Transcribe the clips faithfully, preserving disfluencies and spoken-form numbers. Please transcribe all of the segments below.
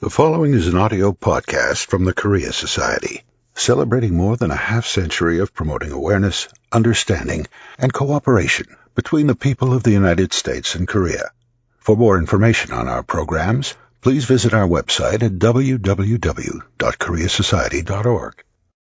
The following is an audio podcast from the Korea Society, celebrating more than a half-century of promoting awareness, understanding, and cooperation between the people of the United States and Korea. For more information on our programs, please visit our website at w w w dot korea society dot org.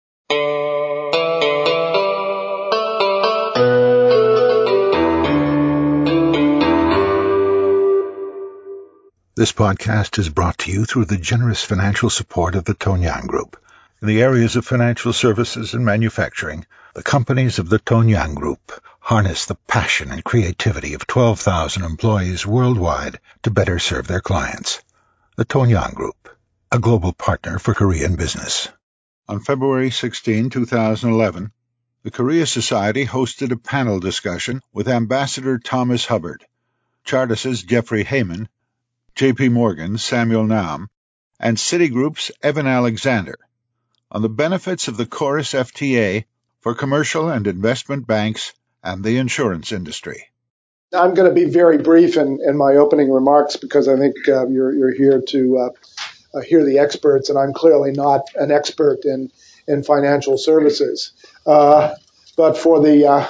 This podcast is brought to you through the generous financial support of the Tonyang Group. In the areas of financial services and manufacturing, the companies of the Tonyang Group harness the passion and creativity of twelve thousand employees worldwide to better serve their clients. The Tonyang Group, a global partner for Korean business. On February sixteenth, two thousand eleven, the Korea Society hosted a panel discussion with Ambassador Thomas Hubbard, Chartis's Jeffrey Heyman, J P Morgan's Samuel Nam, and Citigroup's Evan Alexander on the benefits of the Chorus F T A for commercial and investment banks and the insurance industry. I'm going to be very brief in, in my opening remarks because I think uh, you're, you're here to uh, uh, hear the experts, and I'm clearly not an expert in, in financial services. Uh, but for the uh,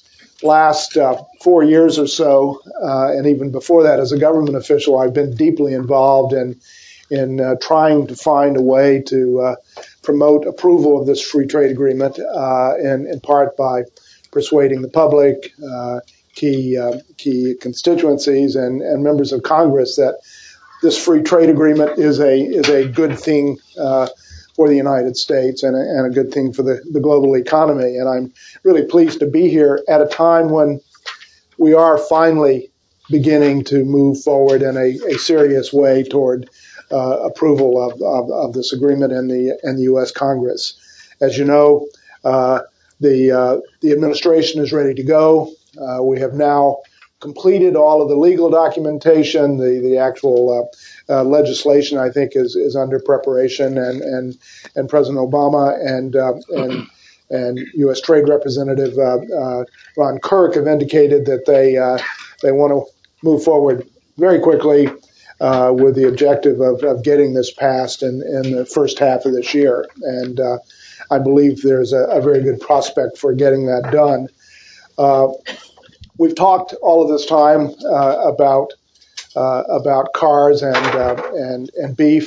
last uh, four years or so, uh, and even before that as a government official, I've been deeply involved in in uh, trying to find a way to uh, promote approval of this free trade agreement, uh, and in part by persuading the public, uh, key uh, key constituencies, and, and members of Congress that this free trade agreement is a is a good thing uh, for the United States and a, and a good thing for the, the global economy. And I'm really pleased to be here at a time when we are finally beginning to move forward in a, a serious way toward uh, approval of, of, of this agreement in the in the U S Congress. As you know, uh, the uh, the administration is ready to go. Uh, we have now completed all of the legal documentation. The the actual uh, uh, legislation, I think, is is under preparation, and and and President Obama and uh, and and U S Trade Representative uh, uh, Ron Kirk have indicated that they uh, they want to move forward very quickly uh, with the objective of, of getting this passed in, in the first half of this year. And uh, I believe there's a, a very good prospect for getting that done. Uh, we've talked all of this time uh, about uh, about cars and uh, and and beef.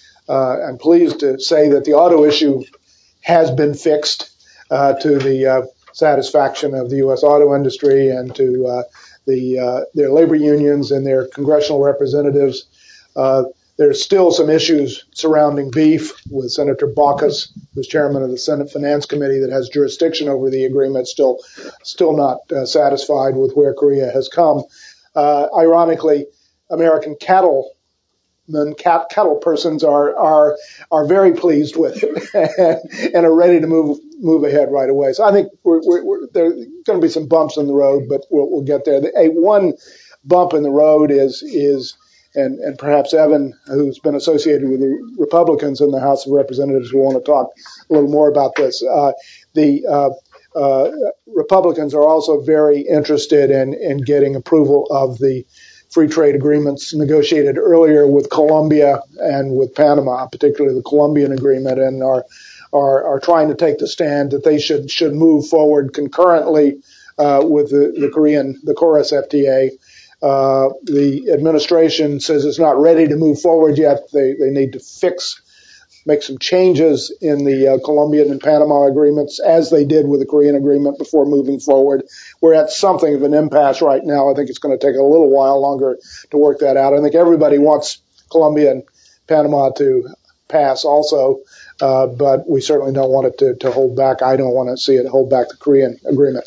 Uh, I'm pleased to say that the auto issue has been fixed uh, to the uh, satisfaction of the U S auto industry and to uh, the uh, their labor unions and their congressional representatives. Uh, there's still some issues surrounding beef with Senator Baucus, who's chairman of the Senate Finance Committee that has jurisdiction over the agreement, still still not uh, satisfied with where Korea has come. Uh, ironically, American cattle Then cat, cattle persons are are are very pleased with it and, and are ready to move move ahead right away. So I think we're, we're, we're, there are going to be some bumps in the road, but we'll, we'll get there. The, a one bump in the road is is and and perhaps Evan, who's been associated with the Republicans in the House of Representatives, will want to talk a little more about this. Uh, the uh, uh, Republicans are also very interested in in getting approval of the free trade agreements negotiated earlier with Colombia and with Panama, particularly the Colombian agreement, and are are, are trying to take the stand that they should should move forward concurrently uh, with the, the Korean the Chorus F T A. Uh, the administration says it's not ready to move forward yet. They they need to fix. make some changes in the uh, Colombian and Panama agreements, as they did with the Korean agreement, before moving forward. We're at something of an impasse right now. I think it's going to take a little while longer to work that out. I think everybody wants Colombia and Panama to pass also, uh, but we certainly don't want it to, to hold back. I don't want to see it hold back the Korean agreement.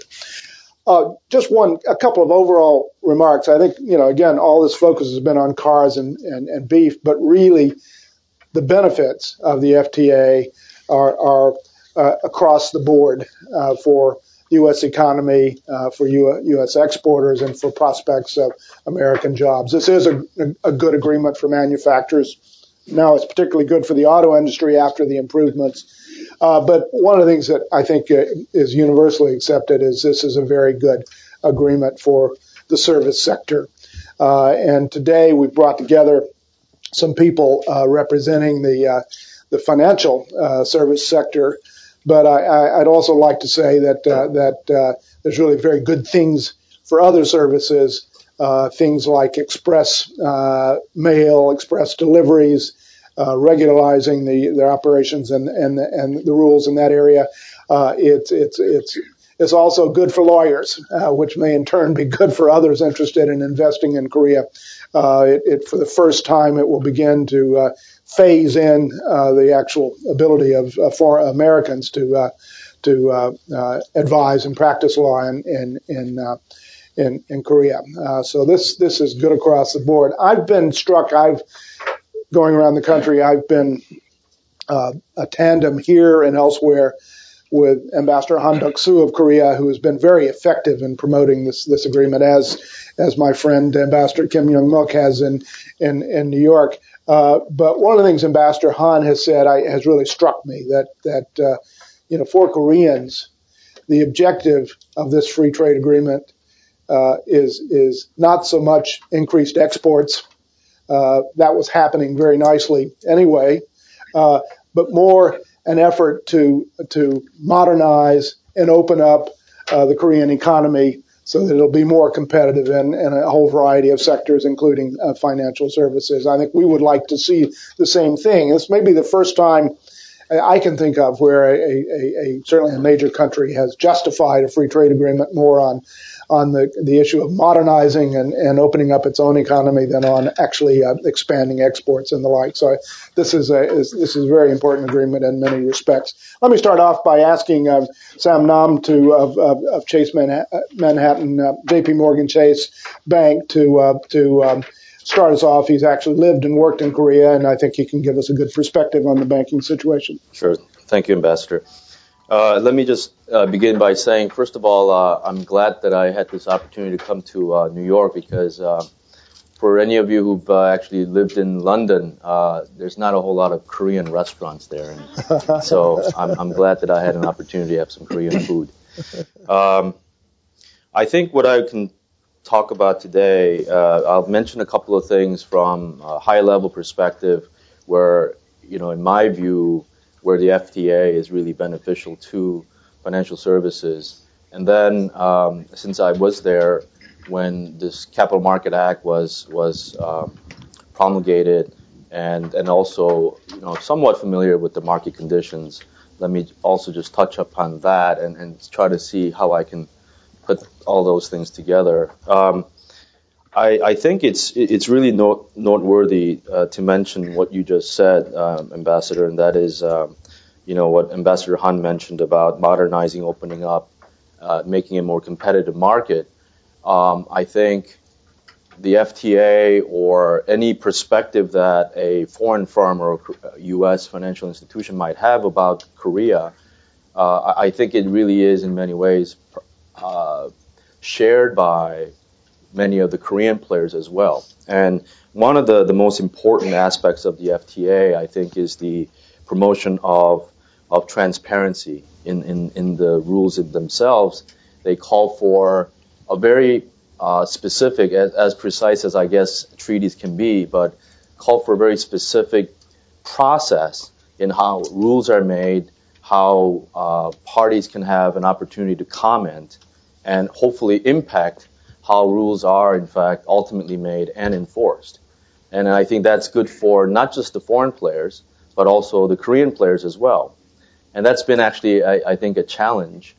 Uh, just one, a couple of overall remarks. I think, you know, again, all this focus has been on cars and, and, and beef, but really the benefits of the F T A are, are uh, across the board uh, for the U S economy, uh, for U S exporters, and for prospects of American jobs. This is a, a good agreement for manufacturers. Now it's particularly good for the auto industry after the improvements. Uh, but one of the things that I think uh, is universally accepted is this is a very good agreement for the service sector. Uh, and today we've brought together some people uh, representing the uh, the financial uh, service sector. But I, I, I'd also like to say that uh, that uh, there's really very good things for other services, uh, things like express uh, mail, express deliveries, uh, regularizing the their operations and and and the rules in that area. Uh, it's it's it's it's also good for lawyers, uh, which may in turn be good for others interested in investing in Korea. Uh, it, it for the first time it will begin to uh, phase in uh, the actual ability of uh, foreign Americans to uh, to uh, uh, advise and practice law in in in, uh, in, in Korea. Uh, so this this is good across the board. I've been struck. I've going around the country. I've been uh, a tandem here and elsewhere with Ambassador Han Duck-soo of Korea, who has been very effective in promoting this this agreement, as as my friend Ambassador Kim Young-muk has in in, in New York. Uh, but one of the things Ambassador Han has said I, has really struck me, that that uh, you know, for Koreans, the objective of this free trade agreement uh, is is not so much increased exports. Uh, that was happening very nicely anyway, uh, but more an effort to to modernize and open up uh, the Korean economy so that it'll be more competitive in, in a whole variety of sectors, including uh, financial services. I think we would like to see the same thing. This may be the first time I can think of where a, a, a certainly a major country has justified a free trade agreement more on on the the issue of modernizing and, and opening up its own economy than on actually uh, expanding exports and the like. So this is a is, this is a very important agreement in many respects. Let me start off by asking uh, Sam Nam to of, of, of Chase Manhattan, Manhattan uh, J P Morgan Chase Bank to uh, to um, start us off. He's actually lived and worked in Korea, and I think he can give us a good perspective on the banking situation. Sure. Thank you, Ambassador. Uh, let me just uh, begin by saying, first of all, uh, I'm glad that I had this opportunity to come to uh, New York, because uh, for any of you who've uh, actually lived in London, uh, there's not a whole lot of Korean restaurants there. And so I'm, I'm glad that I had an opportunity to have some Korean food. Um, I think what I can talk about today, uh, I'll mention a couple of things from a high-level perspective where, you know, in my view, where the F T A is really beneficial to financial services. And then, um, since I was there when this Capital Market Act was was um, promulgated, and and also, you know, somewhat familiar with the market conditions, let me also just touch upon that and, and try to see how I can put all those things together. Um, I, I think it's it's really note, noteworthy uh, to mention what you just said, um, Ambassador, and that is, um, you know, what Ambassador Han mentioned about modernizing, opening up, uh, making a more competitive market. Um, I think the F T A or any perspective that a foreign firm or a U S financial institution might have about Korea, uh, I think it really is in many ways uh, shared by many of the Korean players as well. And one of the, the most important aspects of the F T A, I think, is the promotion of of transparency in, in, in the rules themselves. They call for a very uh, specific, as, as precise as I guess treaties can be, but call for a very specific process in how rules are made, how uh, parties can have an opportunity to comment, and hopefully impact how rules are, in fact, ultimately made and enforced. And I think that's good for not just the foreign players, but also the Korean players as well. And that's been actually, I, I think, a challenge,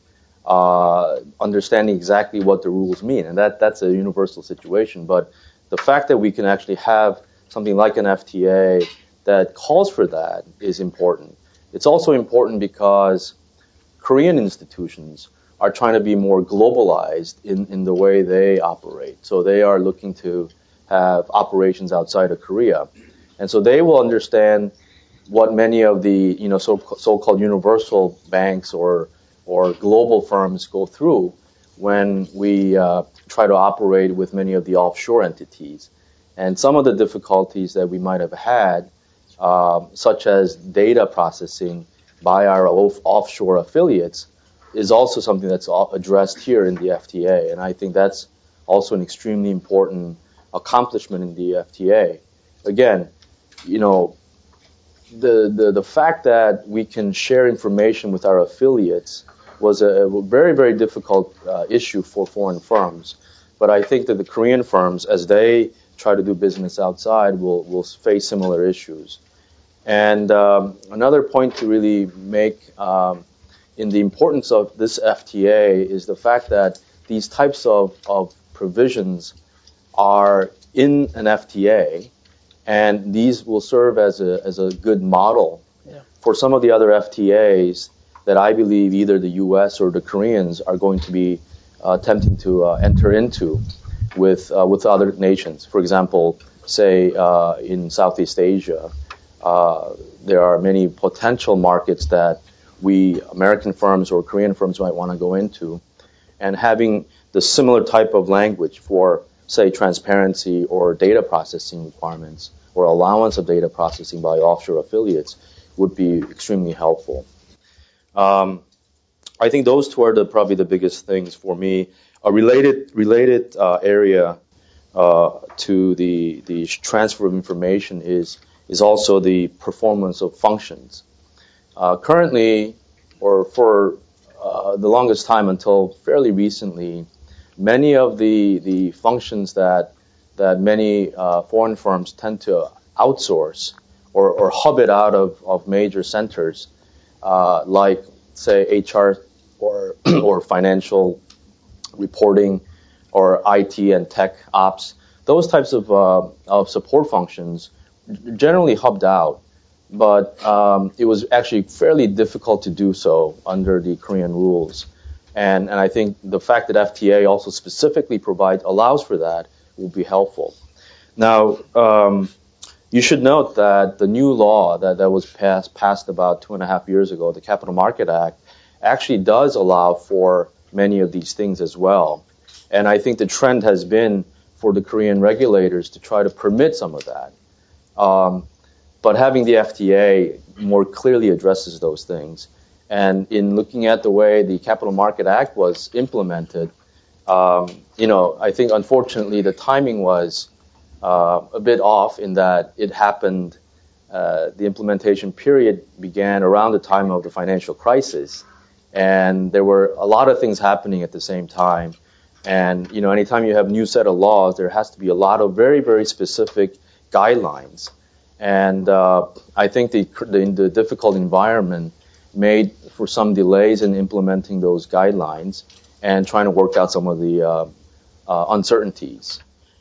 uh, understanding exactly what the rules mean. And that that's a universal situation. But the fact that we can actually have something like an F T A that calls for that is important. It's also important because Korean institutions are trying to be more globalized in, in the way they operate. So they are looking to have operations outside of Korea. And so they will understand what many of the, you know, so, so-called universal banks or or global firms go through when we uh, try to operate with many of the offshore entities. And some of the difficulties that we might have had, uh, such as data processing by our off- offshore affiliates, is also something that's addressed here in the F T A. And I think that's also an extremely important accomplishment in the F T A. Again, you know, the, the the fact that we can share information with our affiliates was a, a very, very difficult uh, issue for foreign firms. But I think that the Korean firms, as they try to do business outside, will, will face similar issues. And um, another point to really make um, in the importance of this F T A is the fact that these types of, of provisions are in an F T A, and these will serve as a as a good model yeah. for some of the other F T As that I believe either the U S or the Koreans are going to be uh, attempting to uh, enter into with uh, with other nations. For example, say uh, in Southeast Asia, uh, there are many potential markets that we American firms or Korean firms might want to go into, and having the similar type of language for, say, transparency or data processing requirements or allowance of data processing by offshore affiliates would be extremely helpful. Um, I think those two are the, probably the biggest things for me. A related related uh, area uh, to the the transfer of information is is also the performance of functions. Uh, currently, or for uh, the longest time until fairly recently, many of the the functions that that many uh, foreign firms tend to outsource or, or hub it out of, of major centers, uh, like say H R or or financial reporting or I T and tech ops. Those types of uh, of support functions generally hubbed out, but um, it was actually fairly difficult to do so under the Korean rules. And, and I think the fact that F T A also specifically provides allows for that will be helpful. Now, um, you should note that the new law that, that was passed, passed about two and a half years ago, the Capital Market Act, actually does allow for many of these things as well. And I think the trend has been for the Korean regulators to try to permit some of that. Um, but having the F T A more clearly addresses those things. And in looking at the way the Capital Market Act was implemented, um, you know, I think unfortunately the timing was uh, a bit off in that it happened, uh, the implementation period began around the time of the financial crisis. And there were a lot of things happening at the same time. And, you know, anytime you have a new set of laws, there has to be a lot of very, very specific guidelines. And uh, I think the, the, the difficult environment made for some delays in implementing those guidelines and trying to work out some of the uh, uh, uncertainties.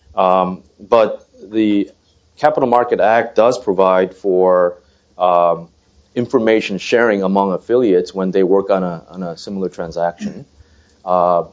Um, but the Capital Market Act does provide for um, information sharing among affiliates when they work on a, on a similar transaction. Uh,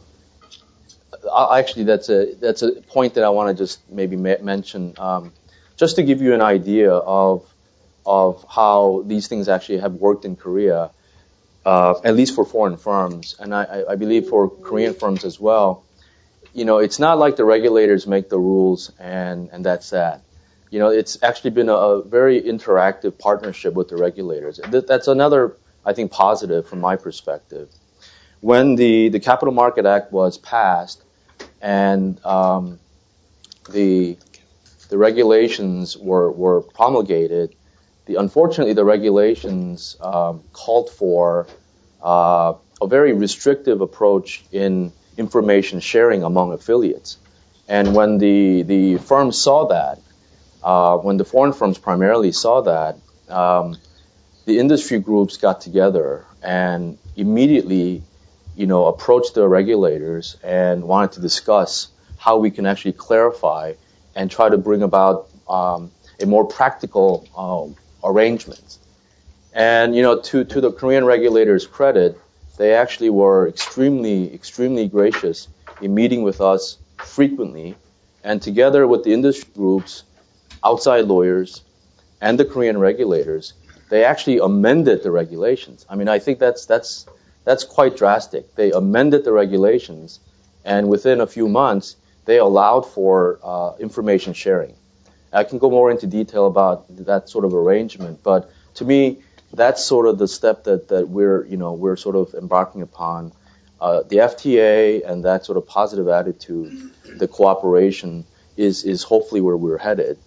actually, that's a that's a point that I want to just maybe ma- mention, um, just to give you an idea of of how these things actually have worked in Korea, uh, at least for foreign firms, and I, I believe for Korean firms as well. You know, it's not like the regulators make the rules and, and that's that. You know, it's actually been a, a very interactive partnership with the regulators. Th- that's another, I think, positive from my perspective. When the, the Capital Market Act was passed and um, the the regulations were, were promulgated, the unfortunately the regulations um, called for uh, a very restrictive approach in information sharing among affiliates. And when the, the firms saw that, uh, when the foreign firms primarily saw that, um, the industry groups got together and immediately, you know, approached the regulators and wanted to discuss how we can actually clarify and try to bring about um, a more practical uh, arrangement. And, you know, to, to the Korean regulators' credit, they actually were extremely, extremely gracious in meeting with us frequently, and together with the industry groups, outside lawyers, and the Korean regulators, they actually amended the regulations. I mean, I think that's that's that's quite drastic. They amended the regulations, and within a few months, they allowed for uh, information sharing. I can go more into detail about that sort of arrangement, but to me, that's sort of the step that, that we're, you know, we're sort of embarking upon. Uh, the F T A and that sort of positive attitude, the cooperation is, is hopefully where we're headed.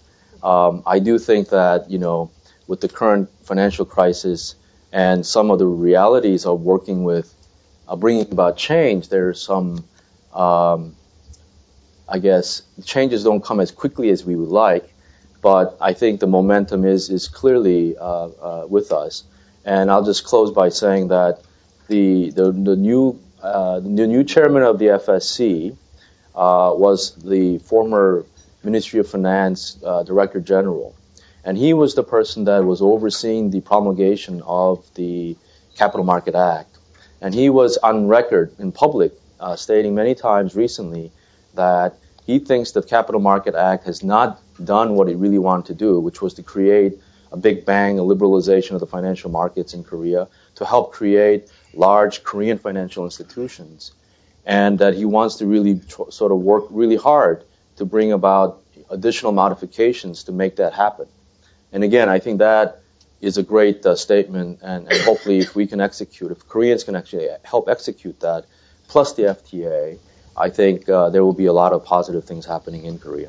Um, I do think that, you know, with the current financial crisis and some of the realities of working with uh, bringing about change, there's some, um, I guess, changes don't come as quickly as we would like, but I think the momentum is is clearly uh, uh, with us. And I'll just close by saying that the the, the new uh, the new chairman of the F S C uh, was the former Ministry of Finance uh, Director General, and he was the person that was overseeing the promulgation of the Capital Market Act. And he was on record in public uh, stating many times recently that he thinks the Capital Market Act has not done what it really wanted to do, which was to create a big bang, a liberalization of the financial markets in Korea to help create large Korean financial institutions. And that he wants to really tr- sort of work really hard to bring about additional modifications to make that happen. And again, I think that is a great uh, statement, and, and hopefully if we can execute, if Koreans can actually help execute that, plus the F T A, I think uh, there will be a lot of positive things happening in Korea.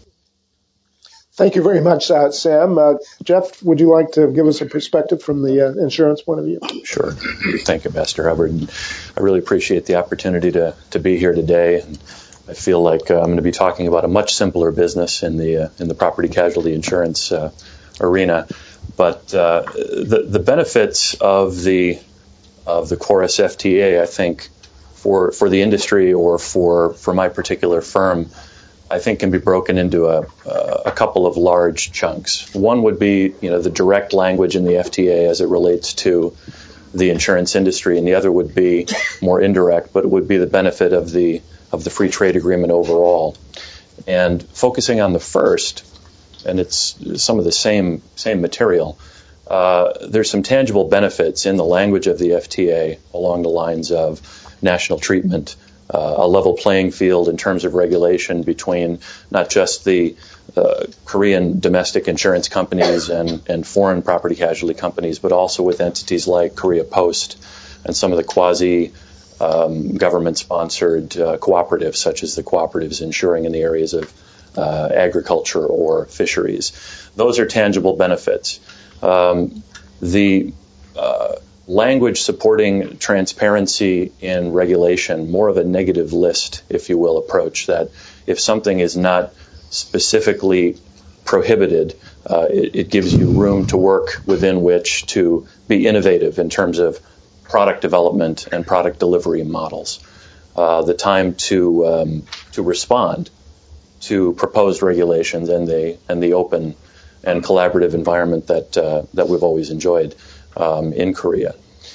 Thank you very much, uh, Sam. Uh, Jeff, would you like to give us a perspective from the uh, insurance point of view? Sure. Thank you, Ambassador Hubbard. I really appreciate the opportunity to, to be here today. And I feel like uh, I'm going to be talking about a much simpler business in the uh, in the property casualty insurance uh, arena. But uh, the the benefits of the of the Chorus F T A, I think, for for the industry or for for my particular firm, I think can be broken into a, a couple of large chunks. One would be, you know, the direct language in the F T A as it relates to the insurance industry, and the other would be more indirect, but it would be the benefit of the of the free trade agreement overall. And focusing on the first, and it's some of the same same material, uh, there's some tangible benefits in the language of the F T A along the lines of national treatment, Uh, a level playing field in terms of regulation between not just the uh, Korean domestic insurance companies and, and foreign property casualty companies, but also with entities like Korea Post and some of the quasi um, government-sponsored uh, cooperatives, such as the cooperatives insuring in the areas of uh, agriculture or fisheries. Those are tangible benefits. Um, the uh, language supporting transparency in regulation, more of a negative list, if you will, approach, that if something is not specifically prohibited, uh, it, it gives you room to work within which to be innovative in terms of product development and product delivery models. Uh, the time to um, to respond to proposed regulations and the and the open and collaborative environment that uh, that we've always enjoyed Um, in Korea,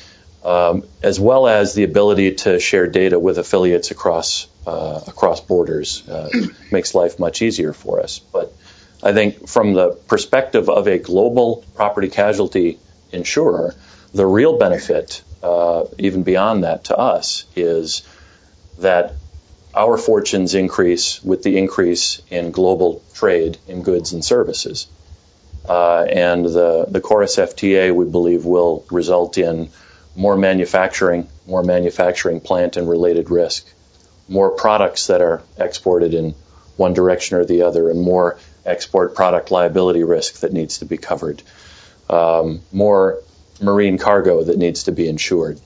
um, as well as the ability to share data with affiliates across uh, across borders, uh, makes life much easier for us. But I think from the perspective of a global property casualty insurer, the real benefit, uh, even beyond that to us, is that our fortunes increase with the increase in global trade in goods and services. Uh, and the, the Chorus F T A, we believe, will result in more manufacturing, more manufacturing plant and related risk, more products that are exported in one direction or the other, and more export product liability risk that needs to be covered, um, more marine cargo that needs to be insured.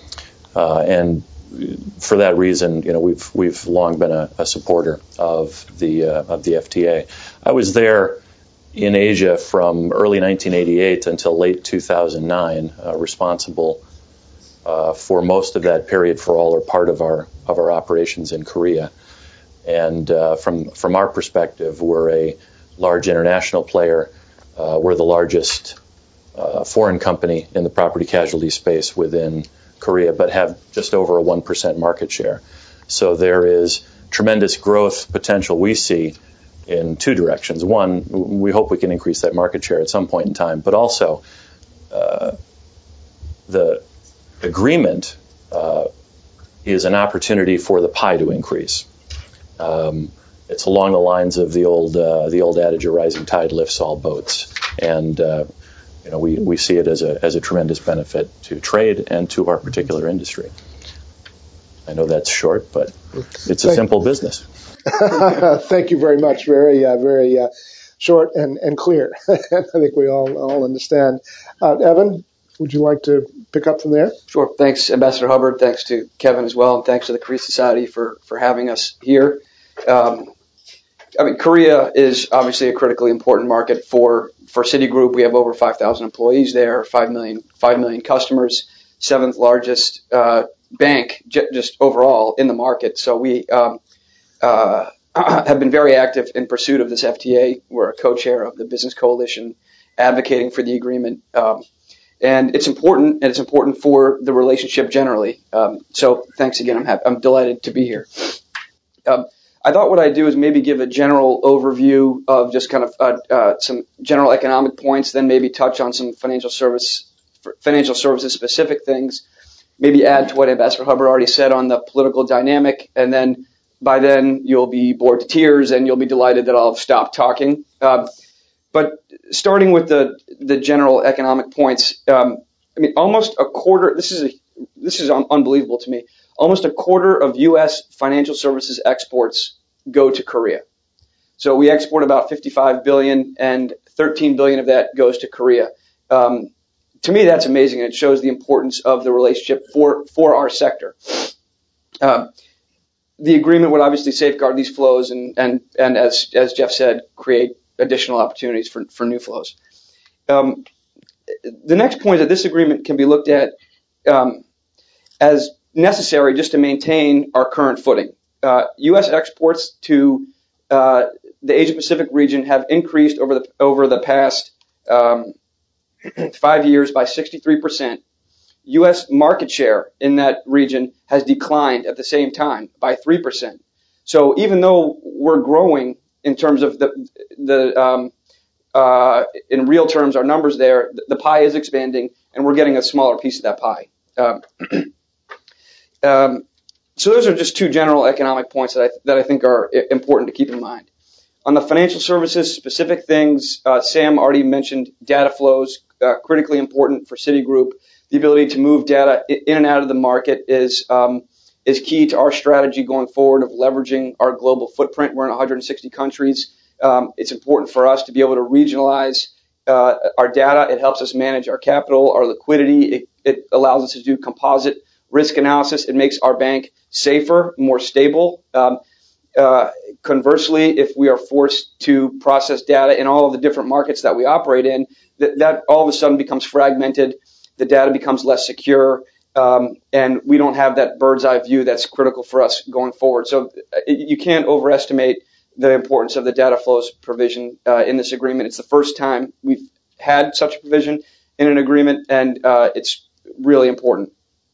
Uh, and for that reason, you know, we've we've long been a, a supporter of the uh, of the F T A. I was there in Asia from early nineteen eighty-eight until late two thousand nine, uh, responsible uh, for most of that period for all or part of our of our operations in Korea. And uh, from from our perspective, we're a large international player. Uh, we're the largest uh, foreign company in the property casualty space within Korea, but have just over a one percent market share. So there is tremendous growth potential we see in two directions. One, we hope we can increase that market share at some point in time, but also uh, the agreement uh, is an opportunity for the pie to increase. Um, it's along the lines of the old uh, the old adage, "A rising tide lifts all boats," and uh, you know we, we see it as a as a tremendous benefit to trade and to our particular industry. I know that's short, but it's a simple business. Thank you very much. Very, uh, very uh, short and, and clear. I think we all, all understand. Uh, Evan, would you like to pick up from there? Sure. Thanks, Ambassador Hubbard. Thanks to Kevin as well, and thanks to the Korea Society for, for having us here. Um, I mean, Korea is obviously a critically important market for, for Citigroup. We have over five thousand employees there, five million, five million customers, seventh largest uh, bank j- just overall in the market. So we um, uh, have been very active in pursuit of this F T A. We're a co-chair of the Business Coalition advocating for the agreement. Um, and it's important, and it's important for the relationship generally. Um, so thanks again. I'm happy, I'm delighted to be here. Um, I thought what I'd do is maybe give a general overview of just kind of uh, uh, some general economic points, then maybe touch on some financial service, financial services specific things, maybe add to what Ambassador Hubbard already said on the political dynamic, and then by then you'll be bored to tears and you'll be delighted that I'll have stopped talking. Uh, but starting with the the general economic points, um, I mean, almost a quarter. This is a, this is un- unbelievable to me. Almost a quarter of U S financial services exports go to Korea. So we export about fifty-five billion, and thirteen billion of that goes to Korea. Um, to me, that's amazing, and it shows the importance of the relationship for for our sector. Um, the agreement would obviously safeguard these flows, and and and as as Jeff said, create additional opportunities for for new flows. Um, the next point is that this agreement can be looked at um, as necessary just to maintain our current footing. Uh, U S exports to uh, the Asia Pacific region have increased over the over the past um, five years by sixty-three percent. U S market share in that region has declined at the same time by three percent. So even though we're growing in terms of the the um, uh, in real terms, our numbers there, the pie is expanding, and we're getting a smaller piece of that pie. Um, um, so those are just two general economic points that I that I think are important to keep in mind. On the financial services specific things, uh, Sam already mentioned data flows, uh, critically important for Citigroup. The ability to move data in and out of the market is um, is key to our strategy going forward of leveraging our global footprint. We're in one hundred sixty countries. Um, it's important for us to be able to regionalize uh, our data. It helps us manage our capital, our liquidity. It, it allows us to do composite risk analysis. It makes our bank safer, more stable. Um, uh, conversely, if we are forced to process data in all of the different markets that we operate in, that, that all of a sudden becomes fragmented. The data becomes less secure, um, and we don't have that bird's eye view that's critical for us going forward. So you can't overestimate the importance of the data flows provision uh, in this agreement. It's the first time we've had such a provision in an agreement, and uh, it's really important.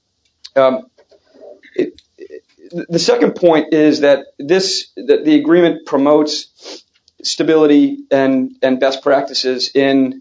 Um, it, it, the second point is that this that the agreement promotes stability and and best practices in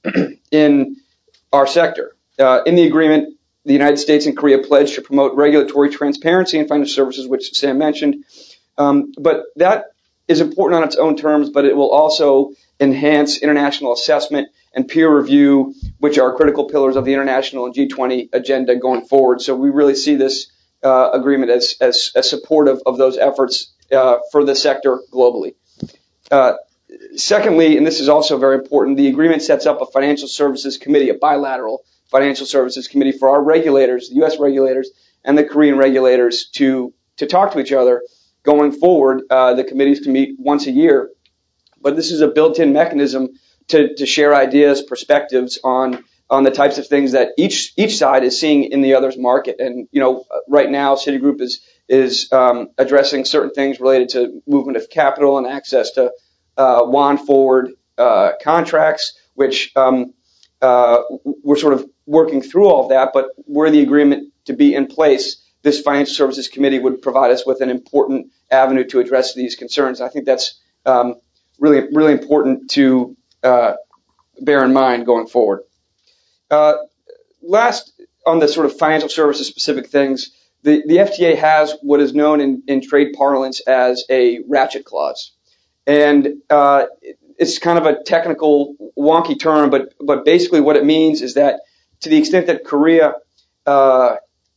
in our sector. Uh, in the agreement, the United States and Korea pledged to promote regulatory transparency in financial services, which Sam mentioned. Um, but that is important on its own terms, but it will also enhance international assessment and peer review, which are critical pillars of the international and G twenty agenda going forward. So we really see this uh, agreement as, as, as supportive of those efforts uh, for the sector globally. Uh, secondly, and this is also very important, the agreement sets up a financial services committee, a bilateral financial services committee for our regulators, the U S regulators and the Korean regulators to, to talk to each other going forward. Uh, the committees can meet once a year, but this is a built-in mechanism to, to share ideas, perspectives on, on the types of things that each, each side is seeing in the other's market. And, you know, right now Citigroup is, is, um, addressing certain things related to movement of capital and access to, uh, W A N forward, uh, contracts, which, um, uh, we're sort of working through all of that, but were the agreement to be in place, this Financial Services Committee would provide us with an important avenue to address these concerns. I think that's um, really, really important to uh, bear in mind going forward. Uh, last, on the sort of financial services specific things, the, the F T A has what is known in, in trade parlance as a ratchet clause. And uh, it's kind of a technical, wonky term, but but basically what it means is that to the extent that Korea uh,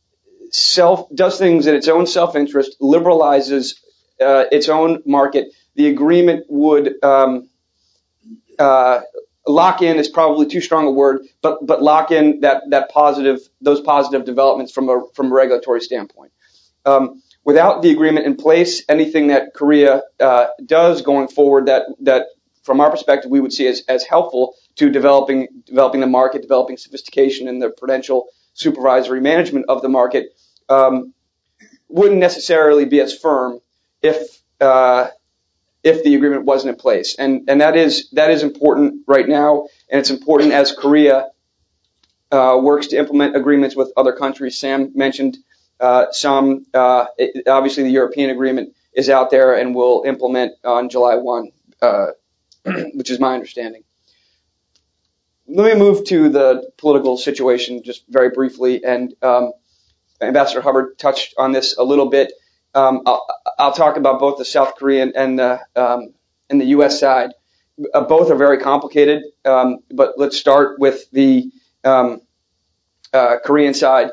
self does things in its own self-interest, liberalizes uh, its own market, the agreement would um, uh, lock in is probably too strong a word, but but lock in that that positive those positive developments from a from a regulatory standpoint. Um, without the agreement in place, anything that Korea uh, does going forward that that from our perspective we would see as as helpful to developing developing the market, developing sophistication in the prudential supervisory management of the market, um, wouldn't necessarily be as firm if uh, if the agreement wasn't in place. And and that is that is important right now, and it's important as Korea uh, works to implement agreements with other countries. Sam mentioned uh, some. Uh, it, obviously, the European agreement is out there and will implement on July first, uh, which is my understanding. Let me move to the political situation just very briefly, and um, Ambassador Hubbard touched on this a little bit. Um, I'll, I'll talk about both the South Korean and the um, and the U S side. Uh, both are very complicated, um, but let's start with the um, uh, Korean side.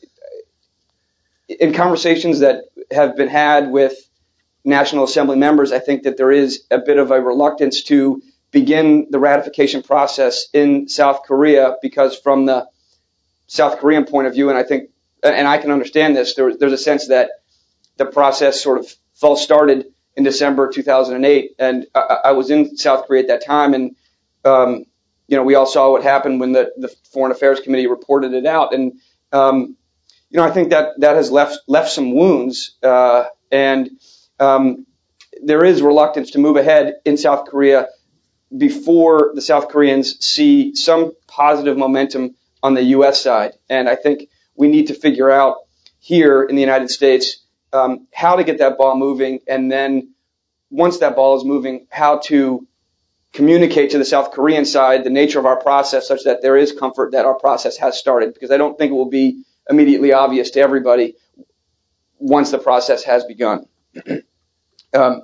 In conversations that have been had with National Assembly members, I think that there is a bit of a reluctance to begin the ratification process in South Korea because from the South Korean point of view, and I think, and I can understand this, there, there's a sense that the process sort of false started in December two thousand eight, and I, I was in South Korea at that time, and um, you know, we all saw what happened when the, the Foreign Affairs Committee reported it out, and um, you know, I think that that has left left some wounds, uh, and um, there is reluctance to move ahead in South Korea before the South Koreans see some positive momentum on the U S side. And I think we need to figure out here in the United States um, how to get that ball moving, and then once that ball is moving, how to communicate to the South Korean side the nature of our process such that there is comfort that our process has started, because I don't think it will be immediately obvious to everybody once the process has begun. um,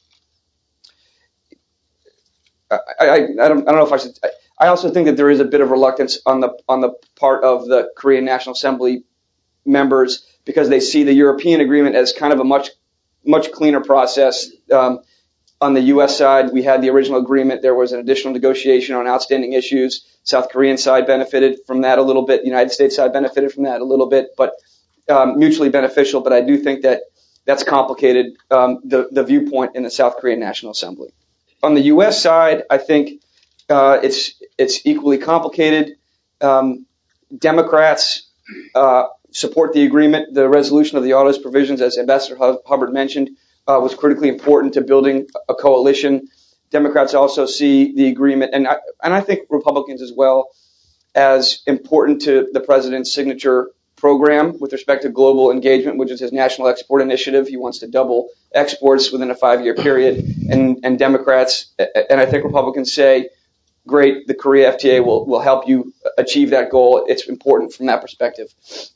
I, I, I, don't, I don't know if I should. I, I also think that there is a bit of reluctance on the on the part of the Korean National Assembly members because they see the European agreement as kind of a much much cleaner process. Um, on the U S side, we had the original agreement. There was an additional negotiation on outstanding issues. South Korean side benefited from that a little bit. The United States side benefited from that a little bit, but um, mutually beneficial. But I do think that that's complicated um, the the viewpoint in the South Korean National Assembly. On the U S side, I think uh, it's it's equally complicated. Um, Democrats uh, support the agreement. The resolution of the autos provisions, as Ambassador Hubbard mentioned, uh, was critically important to building a coalition. Democrats also see the agreement, and I, and I think Republicans as well, as important to the president's signature program with respect to global engagement, which is his national export initiative. He wants to double exports within a five-year period. And, and Democrats, and I think Republicans say, great, the Korea F T A will, will help you achieve that goal. It's important from that perspective.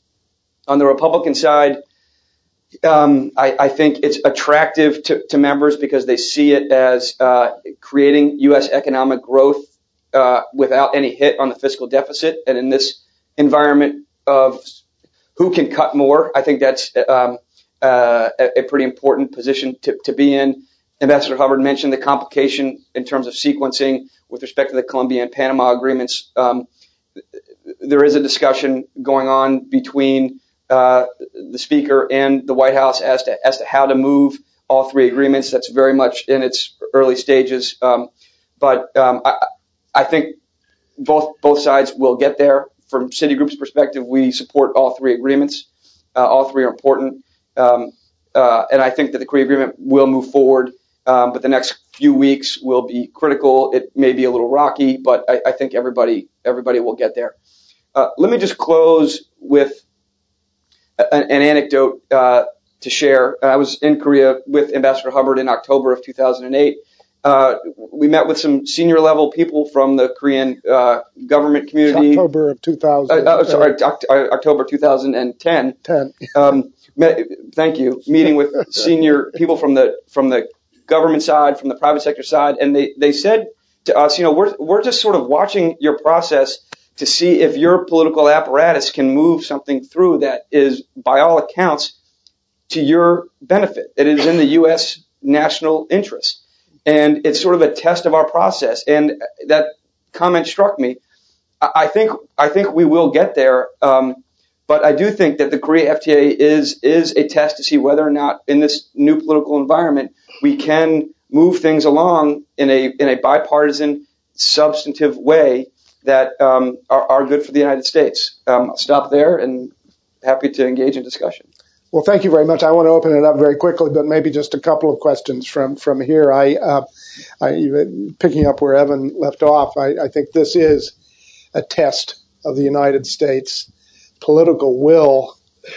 On the Republican side, um, I, I think it's attractive to, to members because they see it as uh, creating U S economic growth uh, without any hit on the fiscal deficit. And in this environment of who can cut more, I think that's um, uh, a, a pretty important position to, to be in. Ambassador Hubbard mentioned the complication in terms of sequencing with respect to the Colombia and Panama agreements. Um, there is a discussion going on between uh, the Speaker and the White House as to as to how to move all three agreements. That's very much in its early stages, um, but um, I, I think both both sides will get there. From Citigroup's perspective, we support all three agreements. Uh, all three are important, um, uh, and I think that the Korea agreement will move forward. Um, but the next few weeks will be critical. It may be a little rocky, but I, I think everybody everybody will get there. Uh, let me just close with an, an anecdote uh, to share. I was in Korea with Ambassador Hubbard in October of two thousand eight. Uh, we met with some senior level people from the Korean uh, government community. October of two thousand. Uh, uh, sorry, oct- October two thousand ten. Ten. um, met, thank you. Meeting with senior people from the from the government side, from the private sector side, and they they said to us, you know, we're we're just sort of watching your process to see if your political apparatus can move something through that is, by all accounts, to your benefit. It is in the U S national interest. and it's sort of a test of our process. And that comment struck me. I think I think we will get there, um, but I do think that the Korea F T A is is a test to see whether or not in this new political environment we can move things along in a in a bipartisan, substantive way that um, are, are good for the United States. Um, I'll stop there and happy to engage in discussion. Well, thank you very much. I want to open it up very quickly, but maybe just a couple of questions from from here. I, uh, I picking up where Evan left off. I, I think this is a test of the United States political will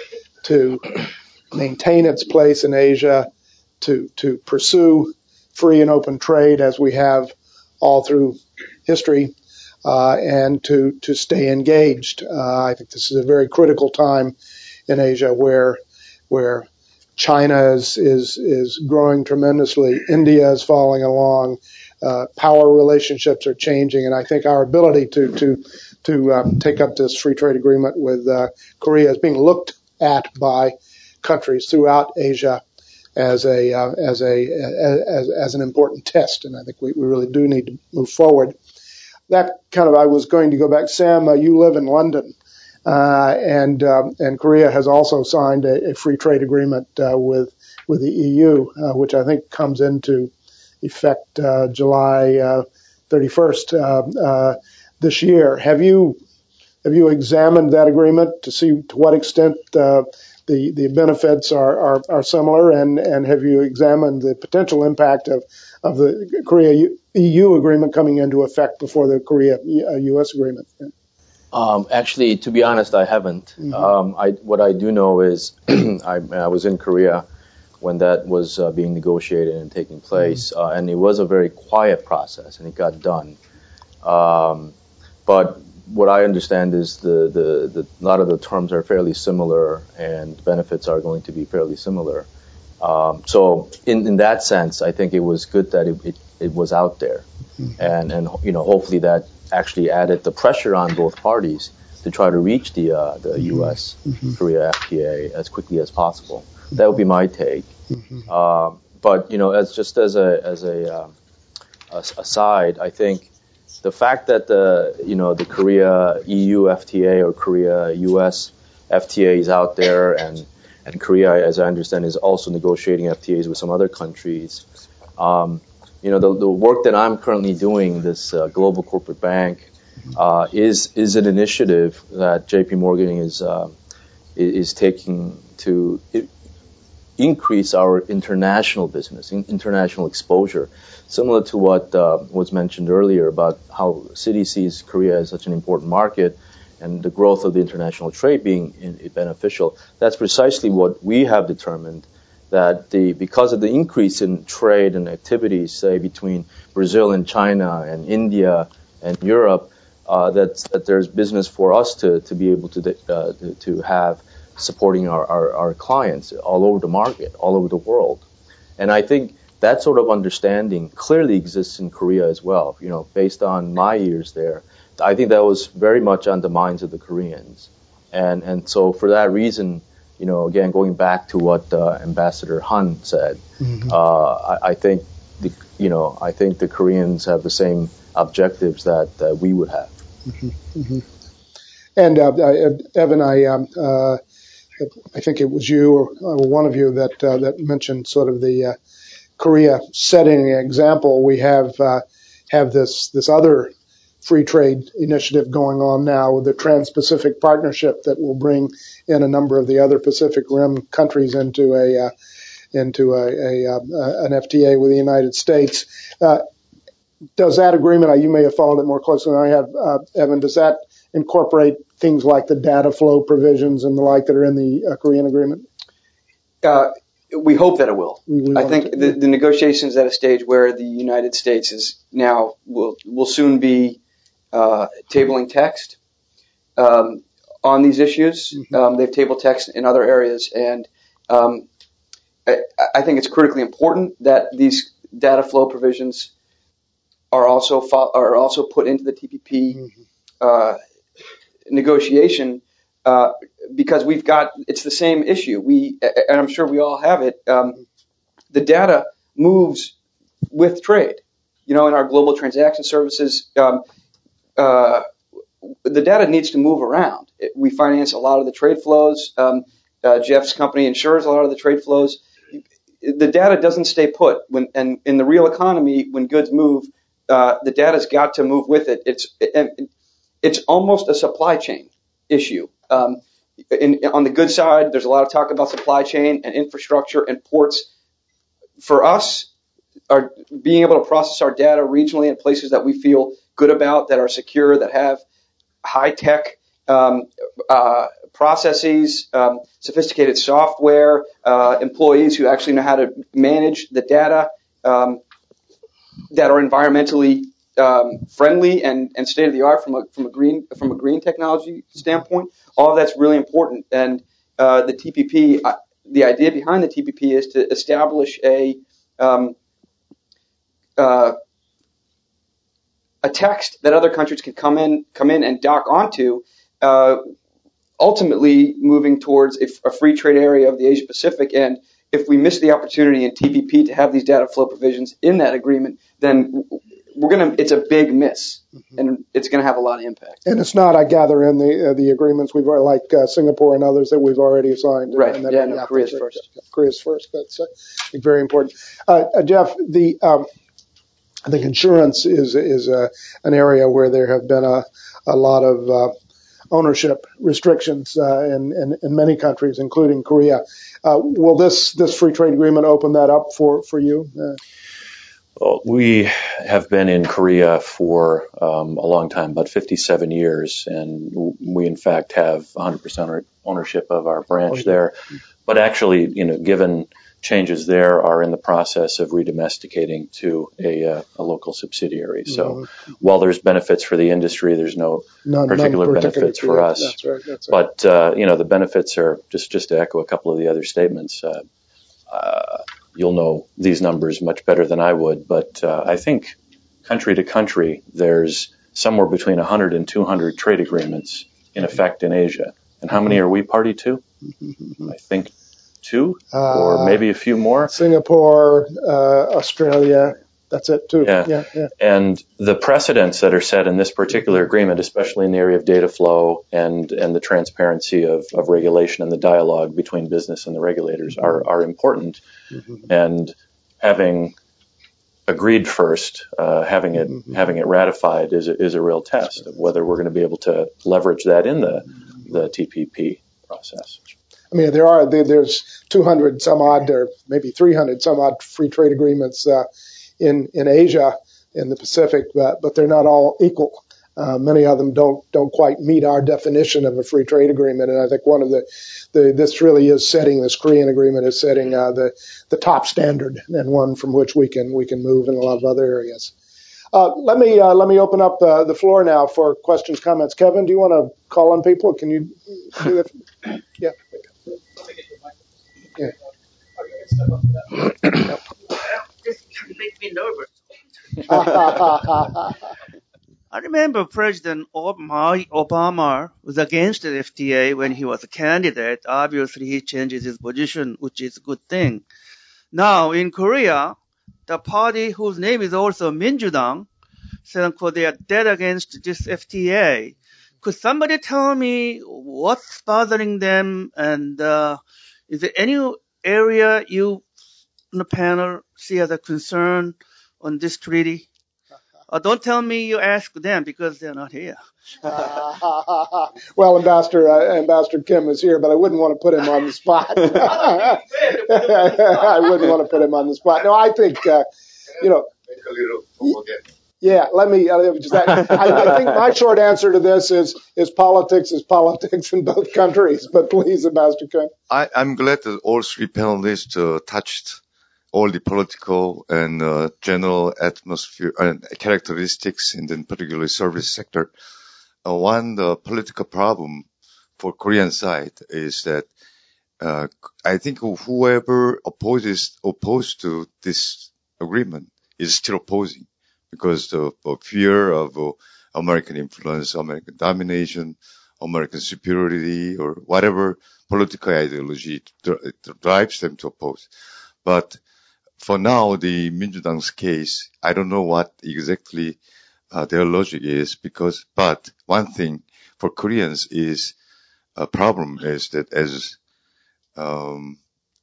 to maintain its place in Asia, to to pursue free and open trade as we have all through history, uh, and to to stay engaged. Uh, I think this is a very critical time in Asia where where China is is is growing tremendously, India is falling along. Uh, power relationships are changing, and I think our ability to to to um, take up this free trade agreement with uh, Korea is being looked at by countries throughout Asia as a uh, as a as, as an important test, and I think we, we really do need to move forward. That kind of I was going to go back. Sam, uh, you live in London, uh, and um, and Korea has also signed a, a free trade agreement uh, with with the E U, uh, which I think comes into effect uh, July uh, thirty-first uh, uh, this year. Have you have you examined that agreement to see to what extent uh, the the benefits are, are, are similar, and, and have you examined the potential impact of of the Korea E U agreement coming into effect before the Korea U S agreement? Um, actually, to be honest, I haven't. Mm-hmm. Um, I, what I do know is I, I was in Korea when that was uh, being negotiated and taking place, mm-hmm. uh, and it was a very quiet process, and it got done. Um, but what I understand is the, the, the a lot of the terms are fairly similar, and benefits are going to be fairly similar. Um, so in, in that sense, I think it was good that it, it, it was out there, mm-hmm. and and you know hopefully that actually added the pressure on both parties to try to reach the uh, the mm-hmm. U S Mm-hmm. Korea F T A as quickly as possible. Mm-hmm. That would be my take. Mm-hmm. Um, but you know, as just as a as a, um, a aside, I think the fact that the you know the Korea E U F T A or Korea U S F T A is out there, and and Korea, as I understand, is also negotiating F T As with some other countries. Um, you know, the, the work that I'm currently doing, this uh, Global Corporate Bank, uh, is is an initiative that J P Morgan is uh, is taking to it, increase our international business, in, international exposure, similar to what uh, was mentioned earlier about how Citi sees Korea as such an important market and the growth of the international trade being in, in beneficial. That's precisely what we have determined, that the because of the increase in trade and activities, say, between Brazil and China and India and Europe, uh, that, that there's business for us to, to be able to, uh, to, to have supporting our, our, our clients all over the market, all over the world. And I think that sort of understanding clearly exists in Korea as well. You know, based on my years there, I think that was very much on the minds of the Koreans. And and so for that reason, you know, again, going back to what uh, Ambassador Han said, mm-hmm. uh, I, I think, the, you know, I think the Koreans have the same objectives that uh, we would have. Mm-hmm. Mm-hmm. And uh, Evan, I um, uh, I think it was you or, or one of you that uh, that mentioned sort of the uh, Korea setting an example. We have uh, have this this other free trade initiative going on now with the Trans-Pacific Partnership that will bring in a number of the other Pacific Rim countries into a uh, into a, a, a an F T A with the United States. Uh, does that agreement, you may have followed it more closely than I have, uh, Evan, does that incorporate things like the data flow provisions and the like that are in the uh, Korean agreement? Uh, we hope that it will. We, we I think the, the negotiations at a stage where the United States is now will will soon be uh, tabling text um, on these issues. Mm-hmm. Um, they've tabled text in other areas, and um, I, I think it's critically important that these data flow provisions are also fo- are also put into the T P P mm-hmm. uh, negotiation. Uh, because we've got, it's the same issue. We, and I'm sure we all have it. Um, the data moves with trade. You know, in our global transaction services, um, uh, the data needs to move around. It, we finance a lot of the trade flows. Um, uh, Jeff's company insures a lot of the trade flows. The data doesn't stay put. When, and in the real economy, when goods move, uh, the data's got to move with it. It's it, it's almost a supply chain issue. Um, in, on the good side, there's a lot of talk about supply chain and infrastructure and ports. For us, our being able to process our data regionally in places that we feel good about, that are secure, that have high tech um, uh, processes, um, sophisticated software, uh, employees who actually know how to manage the data, um, that are environmentally um, friendly and, and state of the art from a from a green from a green technology standpoint. All of that's really important. And uh, the T P P, uh, the idea behind the T P P is to establish a um, uh, a text that other countries can come in come in and dock onto. Uh, ultimately moving towards a, a free trade area of the Asia Pacific. And if we miss the opportunity in T P P to have these data flow provisions in that agreement, then we're gonna it's a big miss, mm-hmm. and it's gonna have a lot of impact. And it's not, I gather, in the uh, the agreements we've already, like uh, Singapore and others that we've already signed. Right. And and yeah. No, Korea's right. first. Yeah, Korea's first. That's uh, very important. Uh, uh, Jeff, the um, I think insurance is is uh, an area where there have been a a lot of uh, ownership restrictions uh, in, in, in many countries, including Korea. Uh, will this this free trade agreement open that up for for you? Uh, well, we have been in Korea for um, a long time, about fifty-seven years, and we in fact have one hundred percent ownership of our branch okay. there. But actually, you know, given changes there are in the process of redomesticating to a, uh, a local subsidiary. So mm-hmm. while there's benefits for the industry, there's no none, particular none benefits for us. That's right, that's right. But, uh, you know, the benefits are, just, just to echo a couple of the other statements, uh, uh, you'll know these numbers much better than I would, but uh, I think country to country, there's somewhere between one hundred and two hundred trade agreements in effect in Asia. And how many are we party to? I think two or maybe a few more. Singapore, uh, Australia, that's it too. Yeah. Yeah, yeah. And the precedents that are set in this particular agreement, especially in the area of data flow and, and the transparency of, of regulation and the dialogue between business and the regulators are, are important. Mm-hmm. And having agreed first, uh, having it mm-hmm. having it ratified is a, is a real test of whether we're going to be able to leverage that in the the T P P process. I mean, there are there's two hundred some odd, or maybe three hundred some odd free trade agreements uh, in in Asia, in the Pacific, but, but they're not all equal. Uh, many of them don't don't quite meet our definition of a free trade agreement, and I think one of the, the this really is setting this Korean agreement is setting uh, the the top standard, and one from which we can we can move in a lot of other areas. Uh, let me uh, let me open up uh, the floor now for questions, comments. Kevin, do you want to call on people? Can you do that? Yeah. Yeah. This makes me nervous. I remember President Obama, Obama was against the F T A when he was a candidate. Obviously, he changes his position, which is a good thing. Now, in Korea, the party whose name is also Minjudang said they are dead against this F T A. Could somebody tell me what's bothering them, and uh, is there any area you on the panel see as a concern on this treaty? Uh, don't tell me you asked them because they're not here. uh, well, Ambassador uh, Ambassador Kim is here, but I wouldn't want to put him on the spot. I wouldn't want to put him on the spot. No, I think uh, you know. Yeah, let me. Uh, just, I, I think my short answer to this is is politics is politics in both countries. But please, Ambassador Kim. I, I'm glad that all three panelists uh, touched all the political and uh, general atmosphere and characteristics in the particularly service sector. Uh, one uh, political problem for Korean side is that uh, I think whoever opposes opposed to this agreement is still opposing because of, of fear of uh, American influence, American domination, American superiority, or whatever political ideology dr- drives them to oppose. But for now, the Minjudang's case, I don't know what exactly uh, their logic is, because, but one thing for Koreans is a problem is that, as um,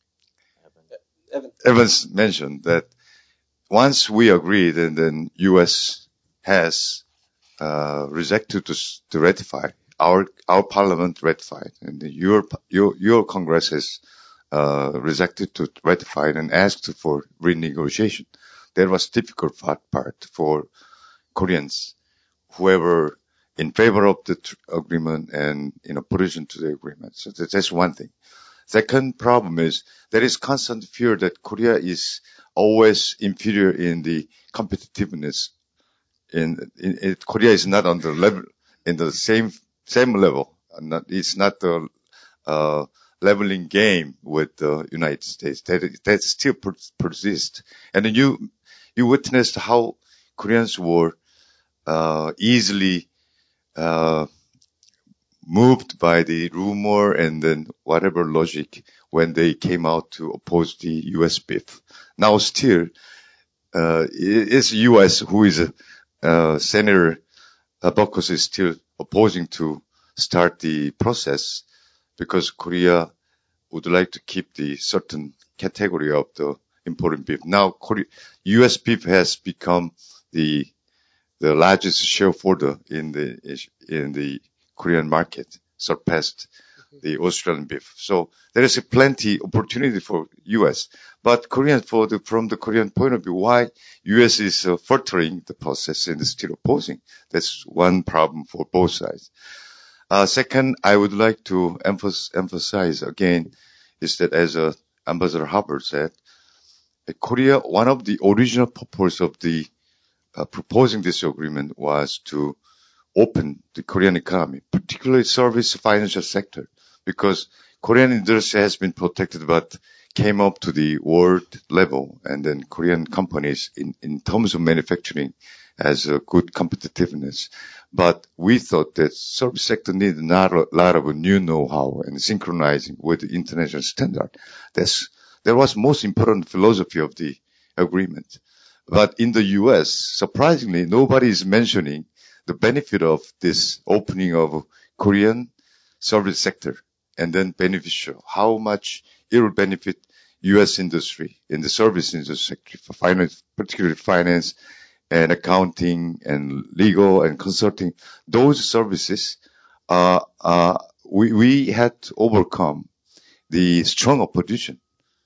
Evan. Evans mentioned, that once we agree, then then U S has uh, rejected to, to ratify. Our our parliament ratified, and the, your your your Congress has uh, rejected to ratify and asked for renegotiation. That was difficult part, part for Koreans, whoever in favor of the tr- agreement and in opposition to the agreement. So that, that's one thing. Second problem is there is constant fear that Korea is always inferior in the competitiveness. In, in, in Korea is not on the level, in the same same level. Not, it's not the uh, leveling game with the United States. That that still per, persists. And then you you witnessed how Koreans were uh, easily uh, moved by the rumor and then whatever logic when they came out to oppose the U S B I F. Now still, uh, it's U S who is, uh, Senator Baucus is still opposing to start the process because Korea would like to keep the certain category of the imported beef. Now, Korea, U S beef has become the the largest shareholder in the in the Korean market, surpassed the Australian beef. So there is a plenty opportunity for U S. But Korean, for the, from the Korean point of view, why U S is uh, faltering the process and still opposing? That's one problem for both sides. Uh, second, I would like to emphasize, emphasize again is that, as uh, Ambassador Hubbard said, uh, Korea, one of the original purpose of the uh, proposing this agreement was to open the Korean economy, particularly service financial sector, because Korean industry has been protected but came up to the world level, and then Korean companies in, in terms of manufacturing has a good competitiveness. But we thought that service sector needed a lot of new know-how and synchronizing with the international standard. That's, that was most important philosophy of the agreement. But in the U S, surprisingly, nobody is mentioning the benefit of this opening of Korean service sector and then beneficial, how much it will benefit U S industry in the service industry sector for finance, particularly finance and accounting and legal and consulting. Those services, uh, uh, we, we had to overcome the strong opposition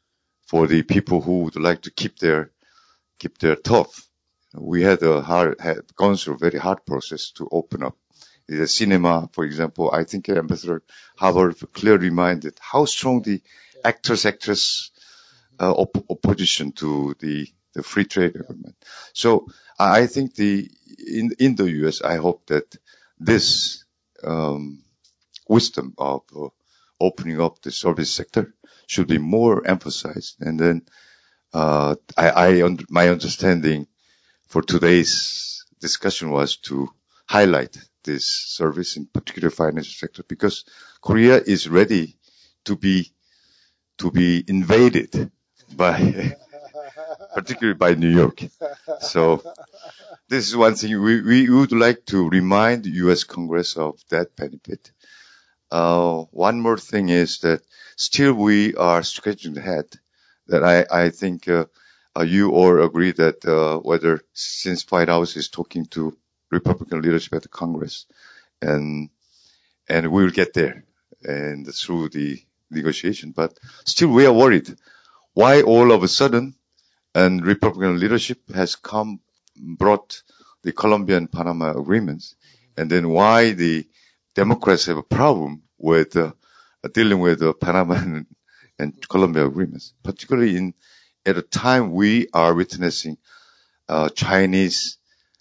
for the people who would like to keep their, keep their tough. We had a hard, had gone through a very hard process to open up the cinema, for example. I think Ambassador Hubbard clearly reminded how strong the actors, actress, uh, op- opposition to the, the free trade agreement. So I think the, in, in the U S, I hope that this, um, wisdom of uh, opening up the service sector should be more emphasized. And then, uh, I, I, under, my understanding for today's discussion was to highlight this service, in particular financial sector, because Korea is ready to be to be invaded by, particularly by New York. So this is one thing we, we would like to remind the U S Congress of that benefit. Uh, one more thing is that still we are scratching ahead. That I I think. Uh, Uh, you all agree that uh, whether since White House is talking to Republican leadership at the Congress, and and we will get there and through the negotiation. But still, we are worried. Why all of a sudden, and Republican leadership has come brought the Colombia and Panama agreements, and then why the Democrats have a problem with uh, dealing with the Panama and, and Colombia agreements, particularly in at a time we are witnessing uh, Chinese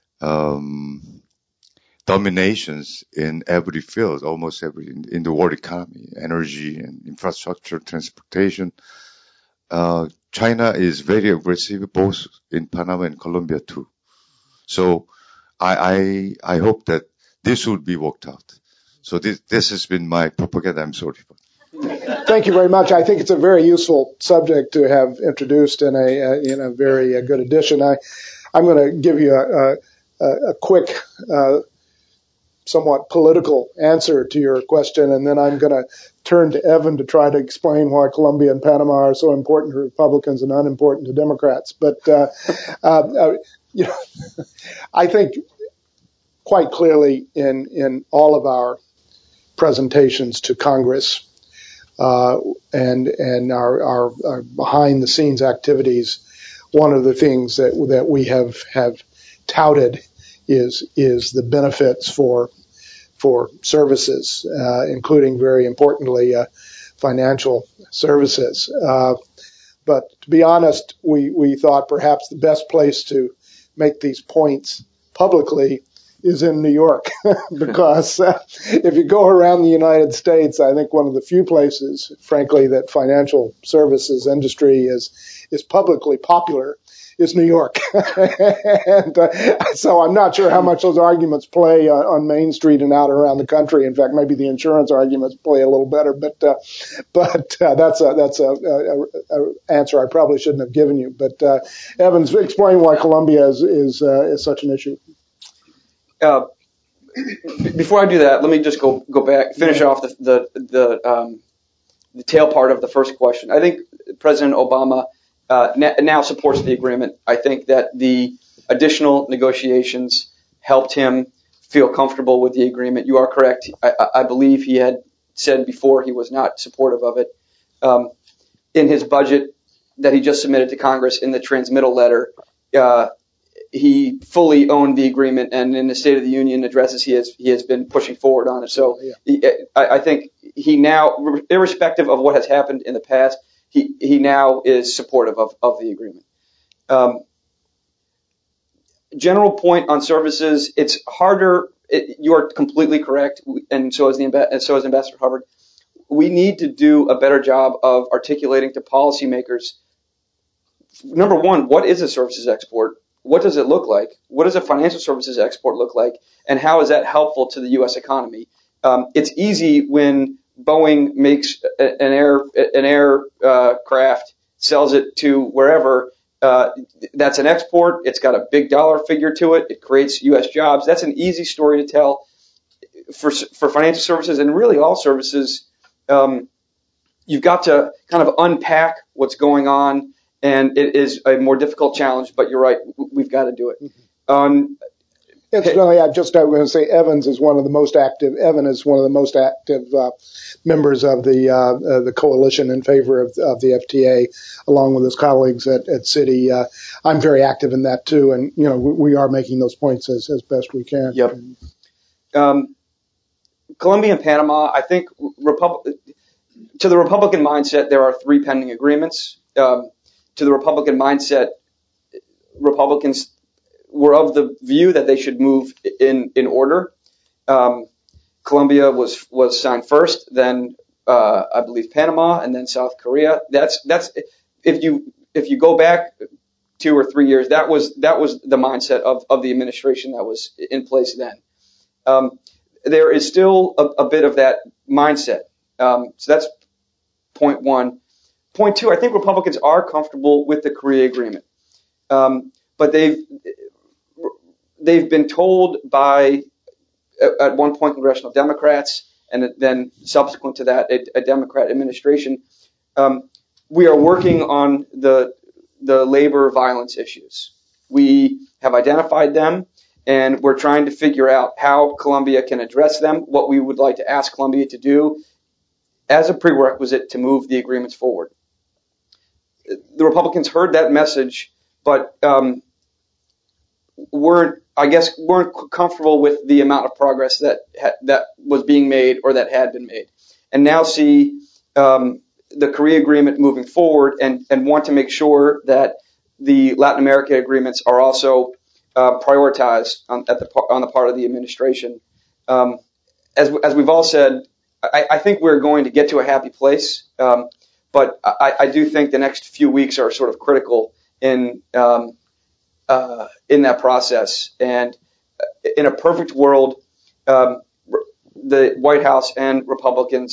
um, dominations in every field, almost every in, in the world economy, energy and infrastructure, transportation. Uh, China is very aggressive, both in Panama and Colombia too. So I I, I hope that this will be worked out. So this this has been my propaganda. I'm sorry. thank you very much. I think it's a very useful subject to have introduced in a uh, in a very uh, good edition. I I'm going to give you a a, a quick, uh, somewhat political answer to your question, and then I'm going to turn to Evan to try to explain why Colombia and Panama are so important to Republicans and unimportant to Democrats. But uh, uh, uh, you know, I think quite clearly in in all of our presentations to Congress uh, and and our, our, our behind the scenes activities, one of the things that that we have have touted is is the benefits for for services, uh, including very importantly uh, financial services. Uh, but to be honest, we we thought perhaps the best place to make these points publicly is in New York, because uh, if you go around the United States, I think one of the few places, frankly, that financial services industry is is publicly popular is New York. and uh, so I'm not sure how much those arguments play on, on Main Street and out around the country. In fact, maybe the insurance arguments play a little better. But uh, but uh, that's a that's a, a, a answer I probably shouldn't have given you. But uh, Evans, explain why Colombia is is, uh, is such an issue. Uh, before I do that, let me just go go back, finish off the the the, um, the tail part of the first question. I think President Obama uh, na- now supports the agreement. I think that the additional negotiations helped him feel comfortable with the agreement. You are correct. I, I believe he had said before he was not supportive of it. Um, in his budget that he just submitted to Congress in the transmittal letter, uh, he fully owned the agreement, and in the State of the Union addresses, he has he has been pushing forward on it. So he, I, I think he now, irrespective of what has happened in the past, he, he now is supportive of, of the agreement. Um, general point on services, it's harder. It, you are completely correct, and so is the and so is Ambassador Hubbard. We need to do a better job of articulating to policymakers. Number one, what is a services export? What does it look like? What does a financial services export look like? And how is that helpful to the U S economy? Um, it's easy when Boeing makes an air an aircraft, sells it to wherever. Uh, that's an export. It's got a big dollar figure to it. It creates U S jobs. That's an easy story to tell for for financial services and really all services. Um, you've got to kind of unpack what's going on. And it is a more difficult challenge, but you're right. We've got to do it. Um, Incidentally, I just I was going to say Evans is one of the most active. Evan is one of the most active uh, members of the uh, uh, the coalition in favor of, of the F T A, along with his colleagues at, at Citi. Uh, I'm very active in that too, and you know we, we are making those points as, as best we can. Yep. Um, Colombia and Panama. I think Repub- to the Republican mindset, there are three pending agreements. Um, To the Republican mindset, Republicans were of the view that they should move in in order. Um, Colombia was was signed first, then uh, I believe Panama, and then South Korea. That's that's if you if you go back two or three years, that was that was the mindset of of the administration that was in place then. Um, there is still a, a bit of that mindset. Um, so that's point one. Point two, I think Republicans are comfortable with the Korea agreement, um, but they've they've been told by at one point congressional Democrats and then subsequent to that a, a Democrat administration, um, we are working on the the labor violence issues. We have identified them, and we're trying to figure out how Colombia can address them. What we would like to ask Colombia to do as a prerequisite to move the agreements forward. The Republicans heard that message, but um, weren't, I guess, weren't comfortable with the amount of progress that ha- that was being made or that had been made, and now see um, the Korea agreement moving forward, and, and want to make sure that the Latin America agreements are also uh, prioritized on, at the on the part of the administration. Um, as as we've all said, I, I think we're going to get to a happy place. Um, But I, I do think the next few weeks are sort of critical in um, uh, in that process. And in a perfect world, um, the White House and Republicans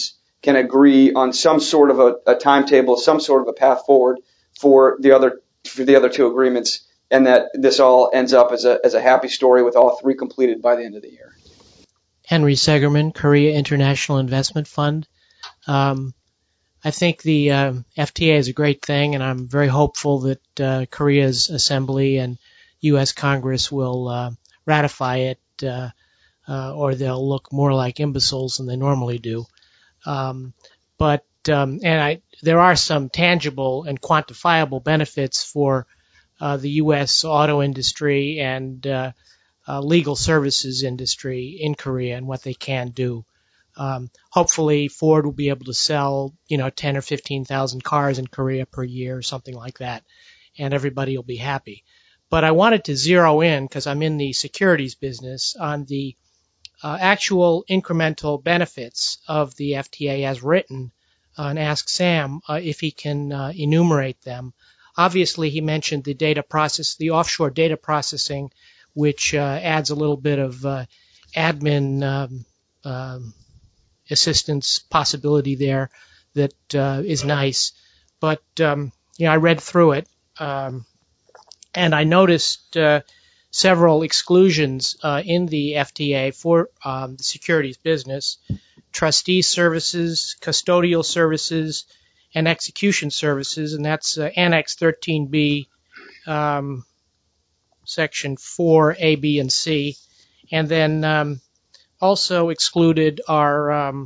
can agree on some sort of a, a timetable, some sort of a path forward for the other for the other two agreements, and that this all ends up as a as a happy story with all three completed by the end of the year. Henry Segerman, Korea International Investment Fund. Um, I think the uh, F T A is a great thing, and I'm very hopeful that uh, Korea's Assembly and U S Congress will uh, ratify it, uh, uh, or they'll look more like imbeciles than they normally do. Um, but um, and I, there are some tangible and quantifiable benefits for uh, the U S auto industry and uh, uh, legal services industry in Korea and what they can do. Um, hopefully, Ford will be able to sell, you know, ten or fifteen thousand cars in Korea per year, or something like that, and everybody will be happy. But I wanted to zero in, because I'm in the securities business, on the uh, actual incremental benefits of the F T A as written, uh, and ask Sam uh, if he can uh, enumerate them. Obviously, he mentioned the data process, the offshore data processing, which uh, adds a little bit of uh, admin um, um, assistance possibility there that uh, is nice. But um, you know, I read through it, um, and I noticed uh, several exclusions uh, in the F T A for um, the securities business: trustee services, custodial services, and execution services, and that's uh, Annex thirteen B, um, Section four A, B, and C. And then um, also excluded are um,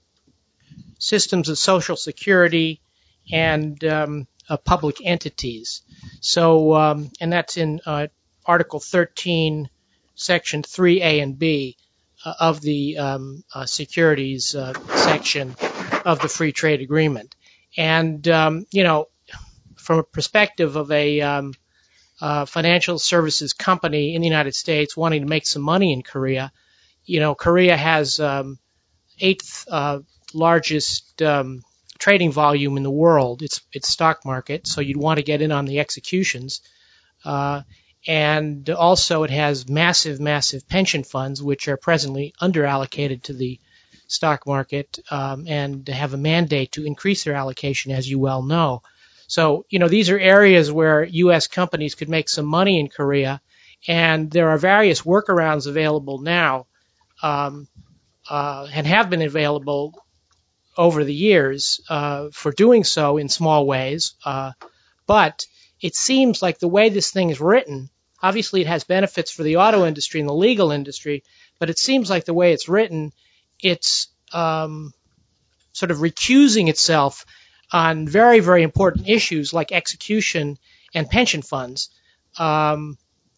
systems of Social Security and um, uh, public entities. So, um, and that's in uh, Article thirteen, Section three A and B uh, of the um, uh, securities uh, section of the Free Trade Agreement. And, um, you know, from a perspective of a um, uh, financial services company in the United States wanting to make some money in Korea, you know, Korea has um, eighth uh, largest um, trading volume in the world. It's its stock market, so you'd want to get in on the executions. Uh, and also it has massive, massive pension funds, which are presently underallocated to the stock market um, and have a mandate to increase their allocation, as you well know. So, you know, these are areas where U S companies could make some money in Korea, and there are various workarounds available now um, uh, and have been available over the years uh, for doing so in small ways. Uh, but it seems like the way this thing is written, obviously it has benefits for the auto industry and the legal industry, but it seems like the way it's written, it's um, sort of recusing itself on very, very important issues like execution and pension funds. Um,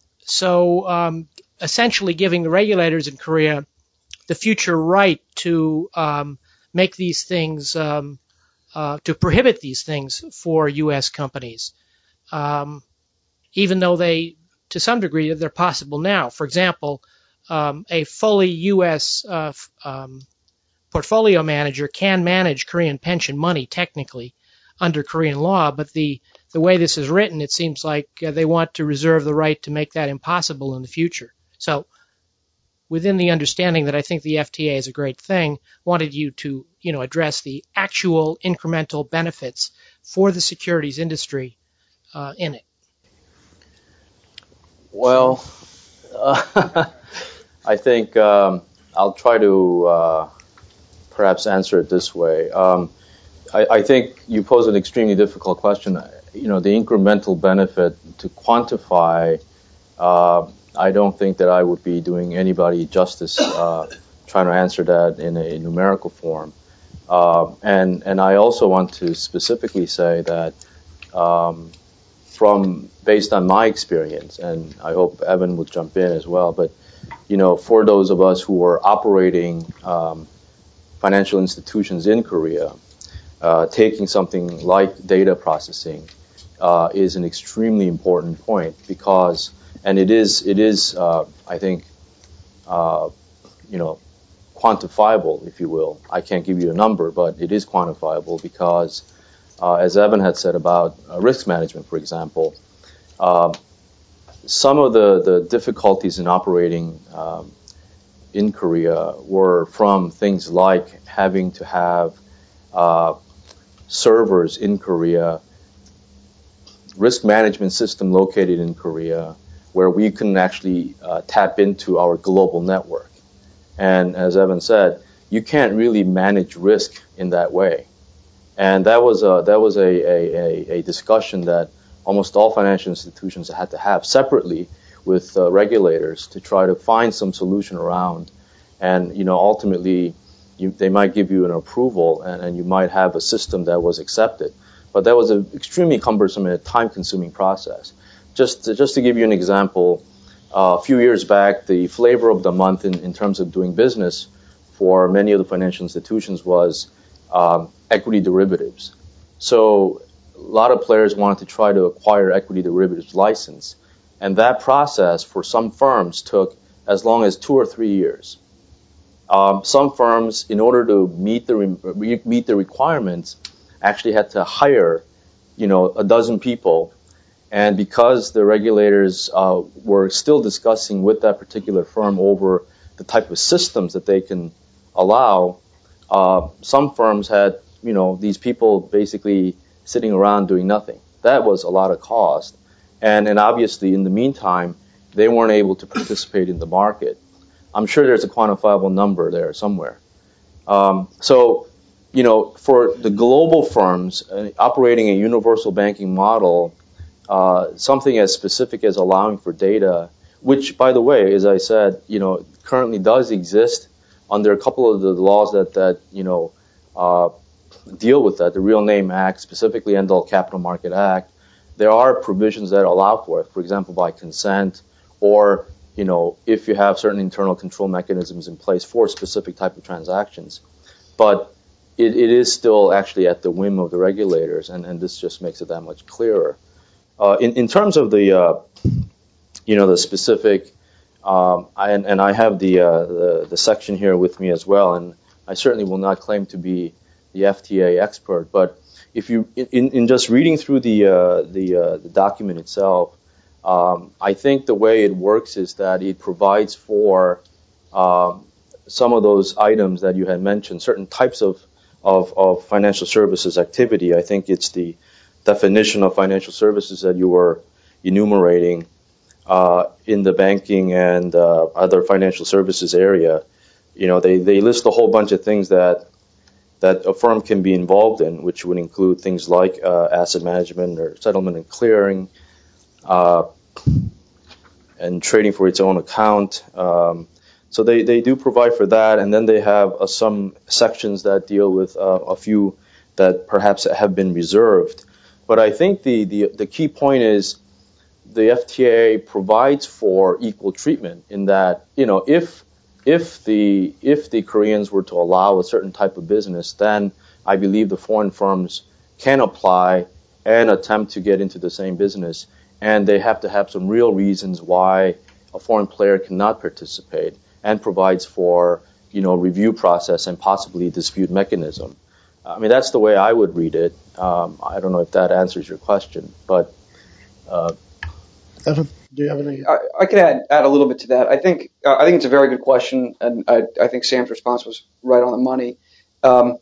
so um, essentially giving the regulators in Korea the future right to um, make these things, um, uh, to prohibit these things for U S companies, um, even though they, to some degree, they're possible now. For example, um, a fully U S uh, um, portfolio manager can manage Korean pension money technically under Korean law, but the, the way this is written, it seems like uh, they want to reserve the right to make that impossible in the future. So within the understanding that I think the F T A is a great thing, wanted you to, you know, address the actual incremental benefits for the securities industry uh, in it. Well, uh, I think um, I'll try to uh, perhaps answer it this way. Um, I, I think you pose an extremely difficult question. You know, the incremental benefit to quantify, uh, I don't think that I would be doing anybody justice uh, trying to answer that in a numerical form. Uh, and and I also want to specifically say that um, from based on my experience, and I hope Evan would jump in as well, but you know, for those of us who are operating um, financial institutions in Korea, uh, taking something like data processing uh, is an extremely important point because, and it is, it is, uh, I think, uh, you know, quantifiable, if you will. I can't give you a number, but it is quantifiable because, uh, as Evan had said about uh, risk management, for example, uh, some of the, the difficulties in operating um, in Korea were from things like having to have uh, servers in Korea, risk management system located in Korea, where we can actually uh, tap into our global network. And as Evan said, you can't really manage risk in that way. And that was a, that was a, a, a discussion that almost all financial institutions had to have separately with uh, regulators to try to find some solution around. And, you know, ultimately, you, they might give you an approval and, and you might have a system that was accepted. But that was an extremely cumbersome and time-consuming process. Just to, just to give you an example, uh, a few years back, the flavor of the month in, in terms of doing business for many of the financial institutions was um, equity derivatives. So a lot of players wanted to try to acquire equity derivatives license. And that process for some firms took as long as two or three years. Um, some firms, in order to meet the re- meet the requirements, actually had to hire, you know, a dozen people. And because the regulators uh, were still discussing with that particular firm over the type of systems that they can allow, uh, some firms had, you know, these people basically sitting around doing nothing. That was a lot of cost. And, and obviously, in the meantime, they weren't able to participate in the market. I'm sure there's a quantifiable number there somewhere. Um, so, you know, for the global firms uh, operating a universal banking model, uh, something as specific as allowing for data, which, by the way, as I said, you know, currently does exist under a couple of the laws that, that you know, uh, deal with that, the Real Name Act, specifically N D L Capital Market Act. There are provisions that allow for it, for example, by consent, or, you know, if you have certain internal control mechanisms in place for specific type of transactions. But it, it is still actually at the whim of the regulators, and, and this just makes it that much clearer. Uh, in, in terms of the, uh, you know, the specific, um, I, and, and I have the, uh, the the section here with me as well, and I certainly will not claim to be the F T A expert, but if you, in, in just reading through the uh, the, uh, the document itself, um, I think the way it works is that it provides for um, some of those items that you had mentioned, certain types of, of, of financial services activity. I think it's the definition of financial services that you were enumerating uh, in the banking and uh, other financial services area. You know, they, they list a whole bunch of things that that a firm can be involved in, which would include things like uh, asset management or settlement and clearing, uh, and trading for its own account. Um, so they, they do provide for that, and then they have uh, some sections that deal with uh, a few that perhaps have been reserved. But I think the, the, the key point is the F T A provides for equal treatment in that, you know, if if the if the Koreans were to allow a certain type of business, then I believe the foreign firms can apply and attempt to get into the same business, and they have to have some real reasons why a foreign player cannot participate, and provides for, you know, review process and possibly dispute mechanism. I mean, that's the way I would read it. Um, I don't know if that answers your question, but. Uh, Evan, do you have any? I, I could add add a little bit to that. I think uh, I think it's a very good question, and I, I think Sam's response was right on the money. Um,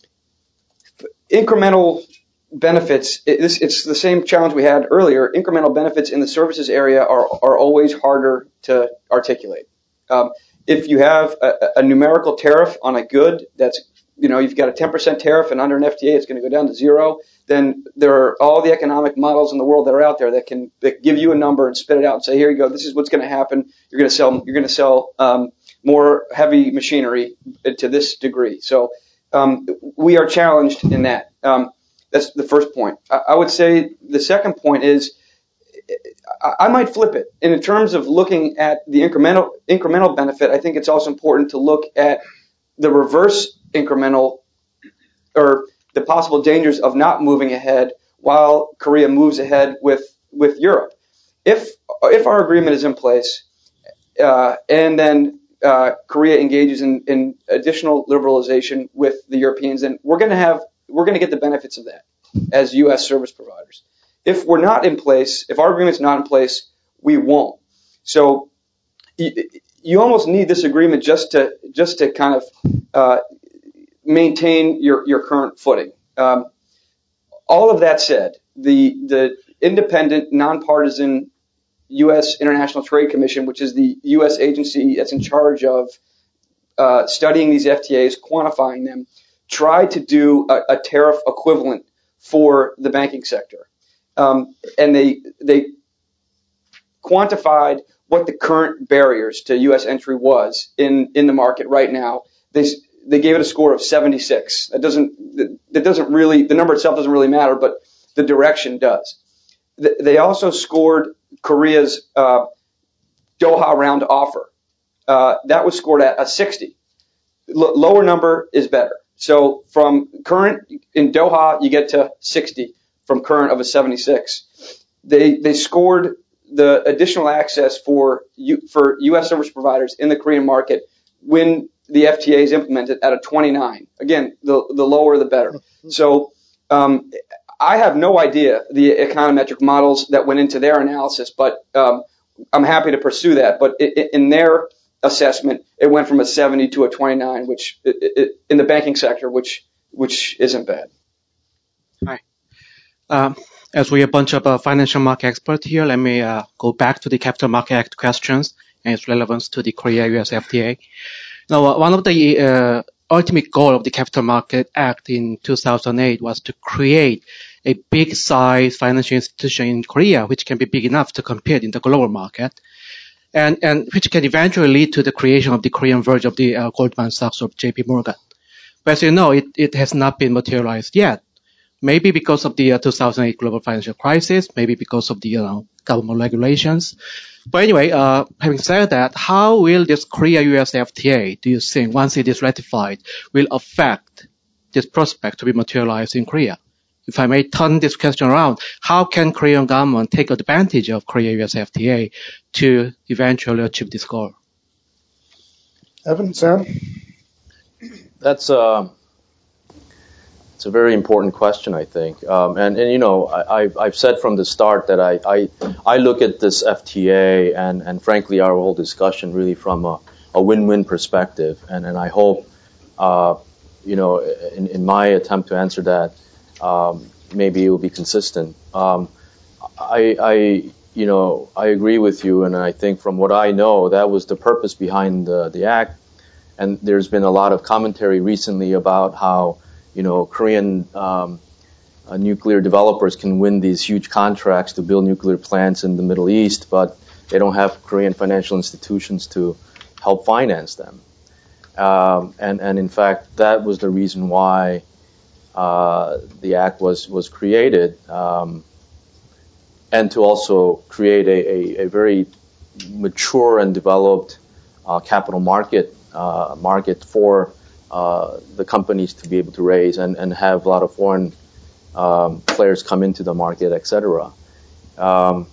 incremental benefits. It, this, it's the same challenge we had earlier. Incremental benefits in the services area are are always harder to articulate. Um, if you have a, a numerical tariff on a good that's, you know, you've got a ten percent tariff, and under an F T A it's going to go down to zero, then there are all the economic models in the world that are out there that can that give you a number and spit it out and say, here you go, this is what's going to happen. You're going to sell you're going to sell um, more heavy machinery to this degree. So um, we are challenged in that. Um, that's the first point. I, I would say the second point is I, I might flip it. And in terms of looking at the incremental incremental benefit, I think it's also important to look at the reverse incremental, or the possible dangers of not moving ahead while Korea moves ahead with, with Europe. If if our agreement is in place, uh, and then uh, Korea engages in, in additional liberalization with the Europeans, then we're going to have we're going to get the benefits of that as U S service providers. If we're not in place, if our agreement's not in place, we won't. So you, you almost need this agreement just to just to kind of uh, maintain your, your current footing. Um, all of that said, the the independent, nonpartisan U S International Trade Commission, which is the U S agency that's in charge of uh, studying these F T As, quantifying them, tried to do a, a tariff equivalent for the banking sector, um, and they they quantified what the current barriers to U S entry was in, in the market right now. They they gave it a score of seventy-six. That doesn't that doesn't really the number itself doesn't really matter, but the direction does. They also scored Korea's uh, Doha round offer. Uh, that was scored at a sixty. L- lower number is better. So from current in Doha, you get to sixty from current of a seventy-six. They they scored the additional access for U, for U S service providers in the Korean market when the F T A is implemented at a twenty-nine. Again, the the lower the better. So um, I have no idea the econometric models that went into their analysis, but um, I'm happy to pursue that. But it, it, in their assessment, it went from a seventy to a twenty-nine, which it, it, in the banking sector, which which isn't bad. Hi. Um, as we're a bunch of uh, financial market experts here, let me uh, go back to the Capital Market Act questions and its relevance to the Korea-U S F T A. Now, uh, one of the uh, ultimate goal of the Capital Market Act in two thousand eight was to create a big size financial institution in Korea, which can be big enough to compete in the global market, and, and which can eventually lead to the creation of the Korean version of the uh, Goldman Sachs or J P Morgan. But as you know, it, it has not been materialized yet. Maybe because of the uh, two thousand eight global financial crisis, maybe because of the you know, government regulations. But anyway, uh, having said that, how will this Korea-U S F T A, do you think, once it is ratified, will affect this prospect to be materialized in Korea? If I may turn this question around, how can Korean government take advantage of Korea-U S F T A to eventually achieve this goal? Evan, Sam? That's uh, it's a very important question, I think. Um, and, and, you know, I, I've, I've said from the start that I, I, I look at this F T A and, and frankly, our whole discussion really from a, a win-win perspective. And, and I hope, uh, you know, in, in my attempt to answer that, um, maybe it will be consistent. Um, I, I, you know, I agree with you, and I think from what I know, that was the purpose behind the, the act. And there's been a lot of commentary recently about how, you know, Korean um, uh, nuclear developers can win these huge contracts to build nuclear plants in the Middle East, but they don't have Korean financial institutions to help finance them. Um, and, and in fact, that was the reason why uh, the act was, was created, um, and to also create a, a, a very mature and developed uh, capital market uh, market for uh, the companies to be able to raise and, and have a lot of foreign um, players come into the market, et cetera. Um,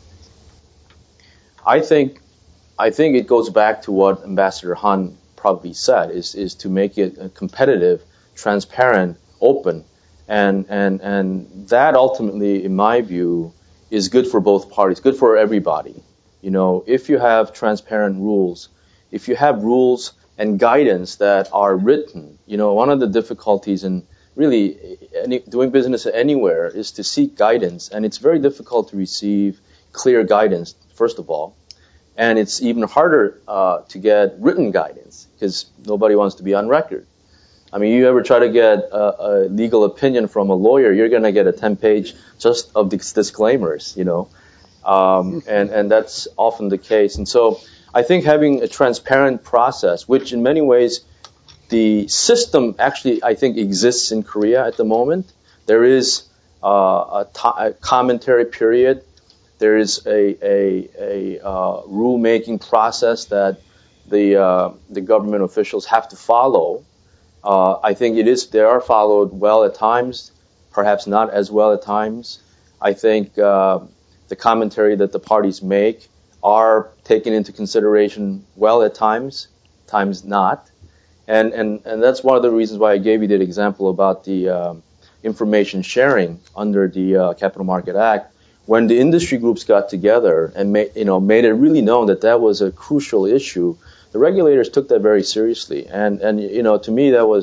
I think I think it goes back to what Ambassador Han probably said, is is to make it competitive, transparent, open, and and and that ultimately, in my view, is good for both parties, good for everybody. You know, if you have transparent rules, if you have rules and guidance that are written, you know, one of the difficulties in really any, doing business anywhere is to seek guidance, and it's very difficult to receive clear guidance, first of all, and it's even harder uh, to get written guidance because nobody wants to be on record. I mean, you ever try to get a, a legal opinion from a lawyer, you're going to get a ten-page just of these disclaimers, you know, um, and and that's often the case. And so I think having a transparent process, which in many ways the system actually, I think, exists in Korea at the moment. There is uh, a, t- a commentary period. There is a, a, a uh, rule-making process that the uh, the government officials have to follow. Uh, I think it is. They are followed well at times, perhaps not as well at times. I think uh, the commentary that the parties make are taken into consideration well at times, times not. And, and, and that's one of the reasons why I gave you that example about the uh, information sharing under the uh, Capital Market Act. When the industry groups got together and made, you know, made it really known that that was a crucial issue, the regulators took that very seriously. And, and you know, to me, that was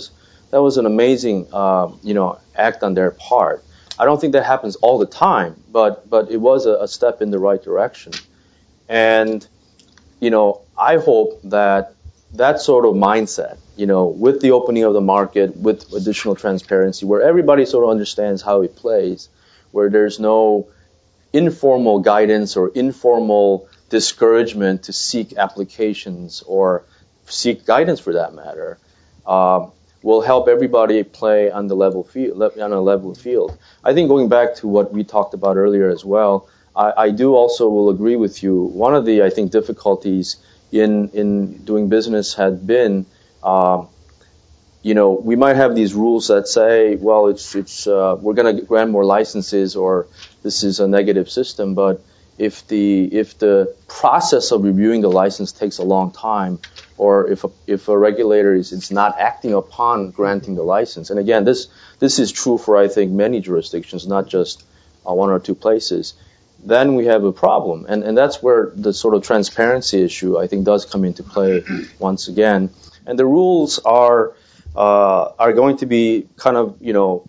that was an amazing, uh, you know, act on their part. I don't think that happens all the time, but but it was a, a step in the right direction. And, you know, I hope that that sort of mindset, you know, with the opening of the market, with additional transparency, where everybody sort of understands how it plays, where there's no informal guidance or informal discouragement to seek applications or seek guidance for that matter, uh, will help everybody play on the level field, on a level field. I think going back to what we talked about earlier as well, I, I do also will agree with you. One of the, I think, difficulties in in doing business had been, uh, you know, we might have these rules that say, well, it's it's uh, we're going to grant more licenses, or this is a negative system. But if the if the process of reviewing the license takes a long time, or if a, if a regulator is, is not acting upon granting the license, and again, this this is true for, I think, many jurisdictions, not just uh, one or two places, then we have a problem. And and that's where the sort of transparency issue, I think, does come into play once again. And the rules are uh, are going to be kind of, you know,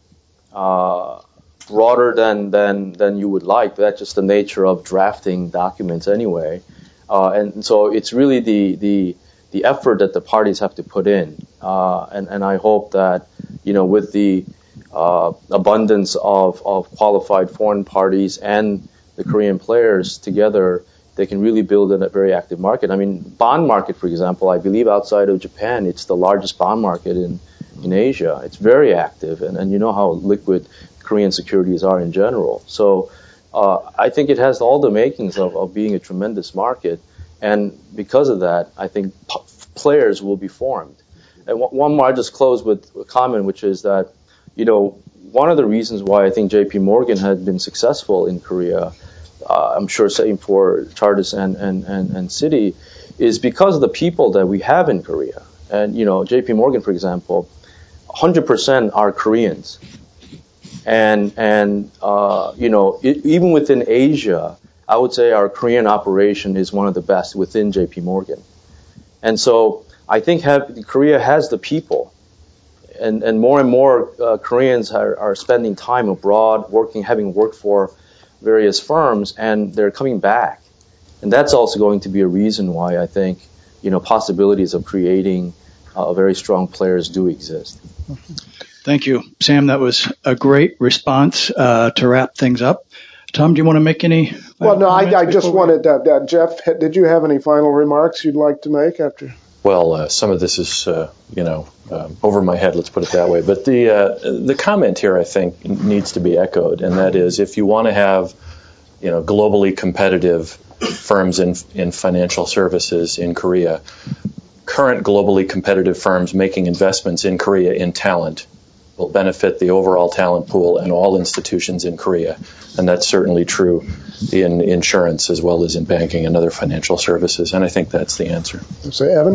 uh, broader than, than, than you would like. That's just the nature of drafting documents anyway. Uh, and so it's really the, the the effort that the parties have to put in. Uh, and, and I hope that, you know, with the uh, abundance of, of qualified foreign parties and the Korean players together, they can really build a very active market. I mean, bond market, for example, I believe outside of Japan, it's the largest bond market in, in Asia. It's very active, and, and you know how liquid Korean securities are in general. So uh, I think it has all the makings of, of being a tremendous market, and because of that, I think p- players will be formed. And w- one more, I'll just close with a comment, which is that, you know, one of the reasons why I think J P Morgan had been successful in Korea, uh, I'm sure same for Chartis and, and, and, and Citi, is because of the people that we have in Korea. And, you know, J P Morgan, for example, one hundred percent are Koreans. And, and uh, you know, it, even within Asia, I would say our Korean operation is one of the best within J P Morgan. And so I think have, Korea has the people. And, and more and more uh, Koreans are, are spending time abroad, working, having worked for various firms, and they're coming back. And that's also going to be a reason why I think, you know, possibilities of creating uh, very strong players do exist. Thank you, Sam. That was a great response uh, to wrap things up. Tom, do you want to make any? Well, no, I, I just wanted, uh, uh, Jeff, did you have any final remarks you'd like to make after? Well, uh, some of this is, uh, you know, uh, over my head, let's put it that way. But the uh, the comment here, I think, needs to be echoed, and that is if you want to have, you know, globally competitive firms in in financial services in Korea, current globally competitive firms making investments in Korea in talent will benefit the overall talent pool and all institutions in Korea. And that's certainly true in insurance as well as in banking and other financial services. And I think that's the answer. So, Evan?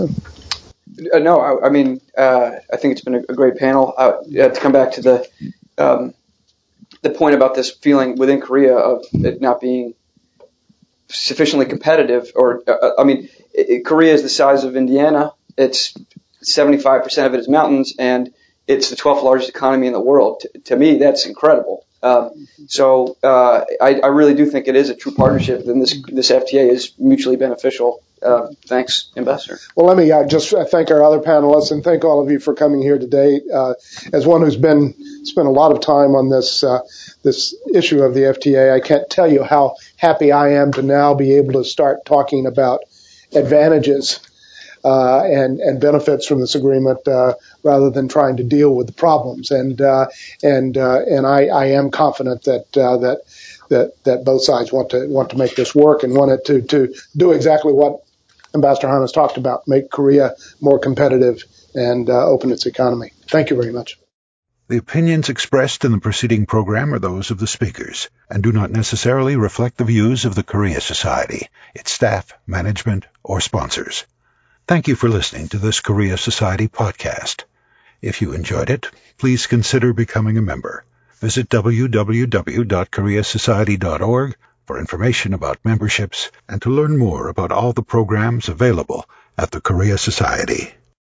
Uh, no, I, I mean, uh, I think it's been a, a great panel. Uh, to come back to the um, the point about this feeling within Korea of it not being sufficiently competitive, or, uh, I mean, it, it, Korea is the size of Indiana. It's seventy-five percent of it is mountains, and it's the twelfth largest economy in the world. To, to me, that's incredible. Um, so uh, I, I really do think it is a true partnership, and this this F T A is mutually beneficial. Uh, thanks, Ambassador. Well, let me uh, just thank our other panelists and thank all of you for coming here today. Uh, as one who's been spent a lot of time on this uh, this issue of the F T A, I can't tell you how happy I am to now be able to start talking about advantages Uh, and, and benefits from this agreement, uh, rather than trying to deal with the problems. And uh, and uh, and I, I am confident that uh, that that that both sides want to want to make this work and want it to to do exactly what Ambassador Han has talked about: make Korea more competitive and uh, open its economy. Thank you very much. The opinions expressed in the preceding program are those of the speakers and do not necessarily reflect the views of the Korea Society, its staff, management, or sponsors. Thank you for listening to this Korea Society podcast. If you enjoyed it, please consider becoming a member. Visit w w w dot korea society dot org for information about memberships and to learn more about all the programs available at the Korea Society.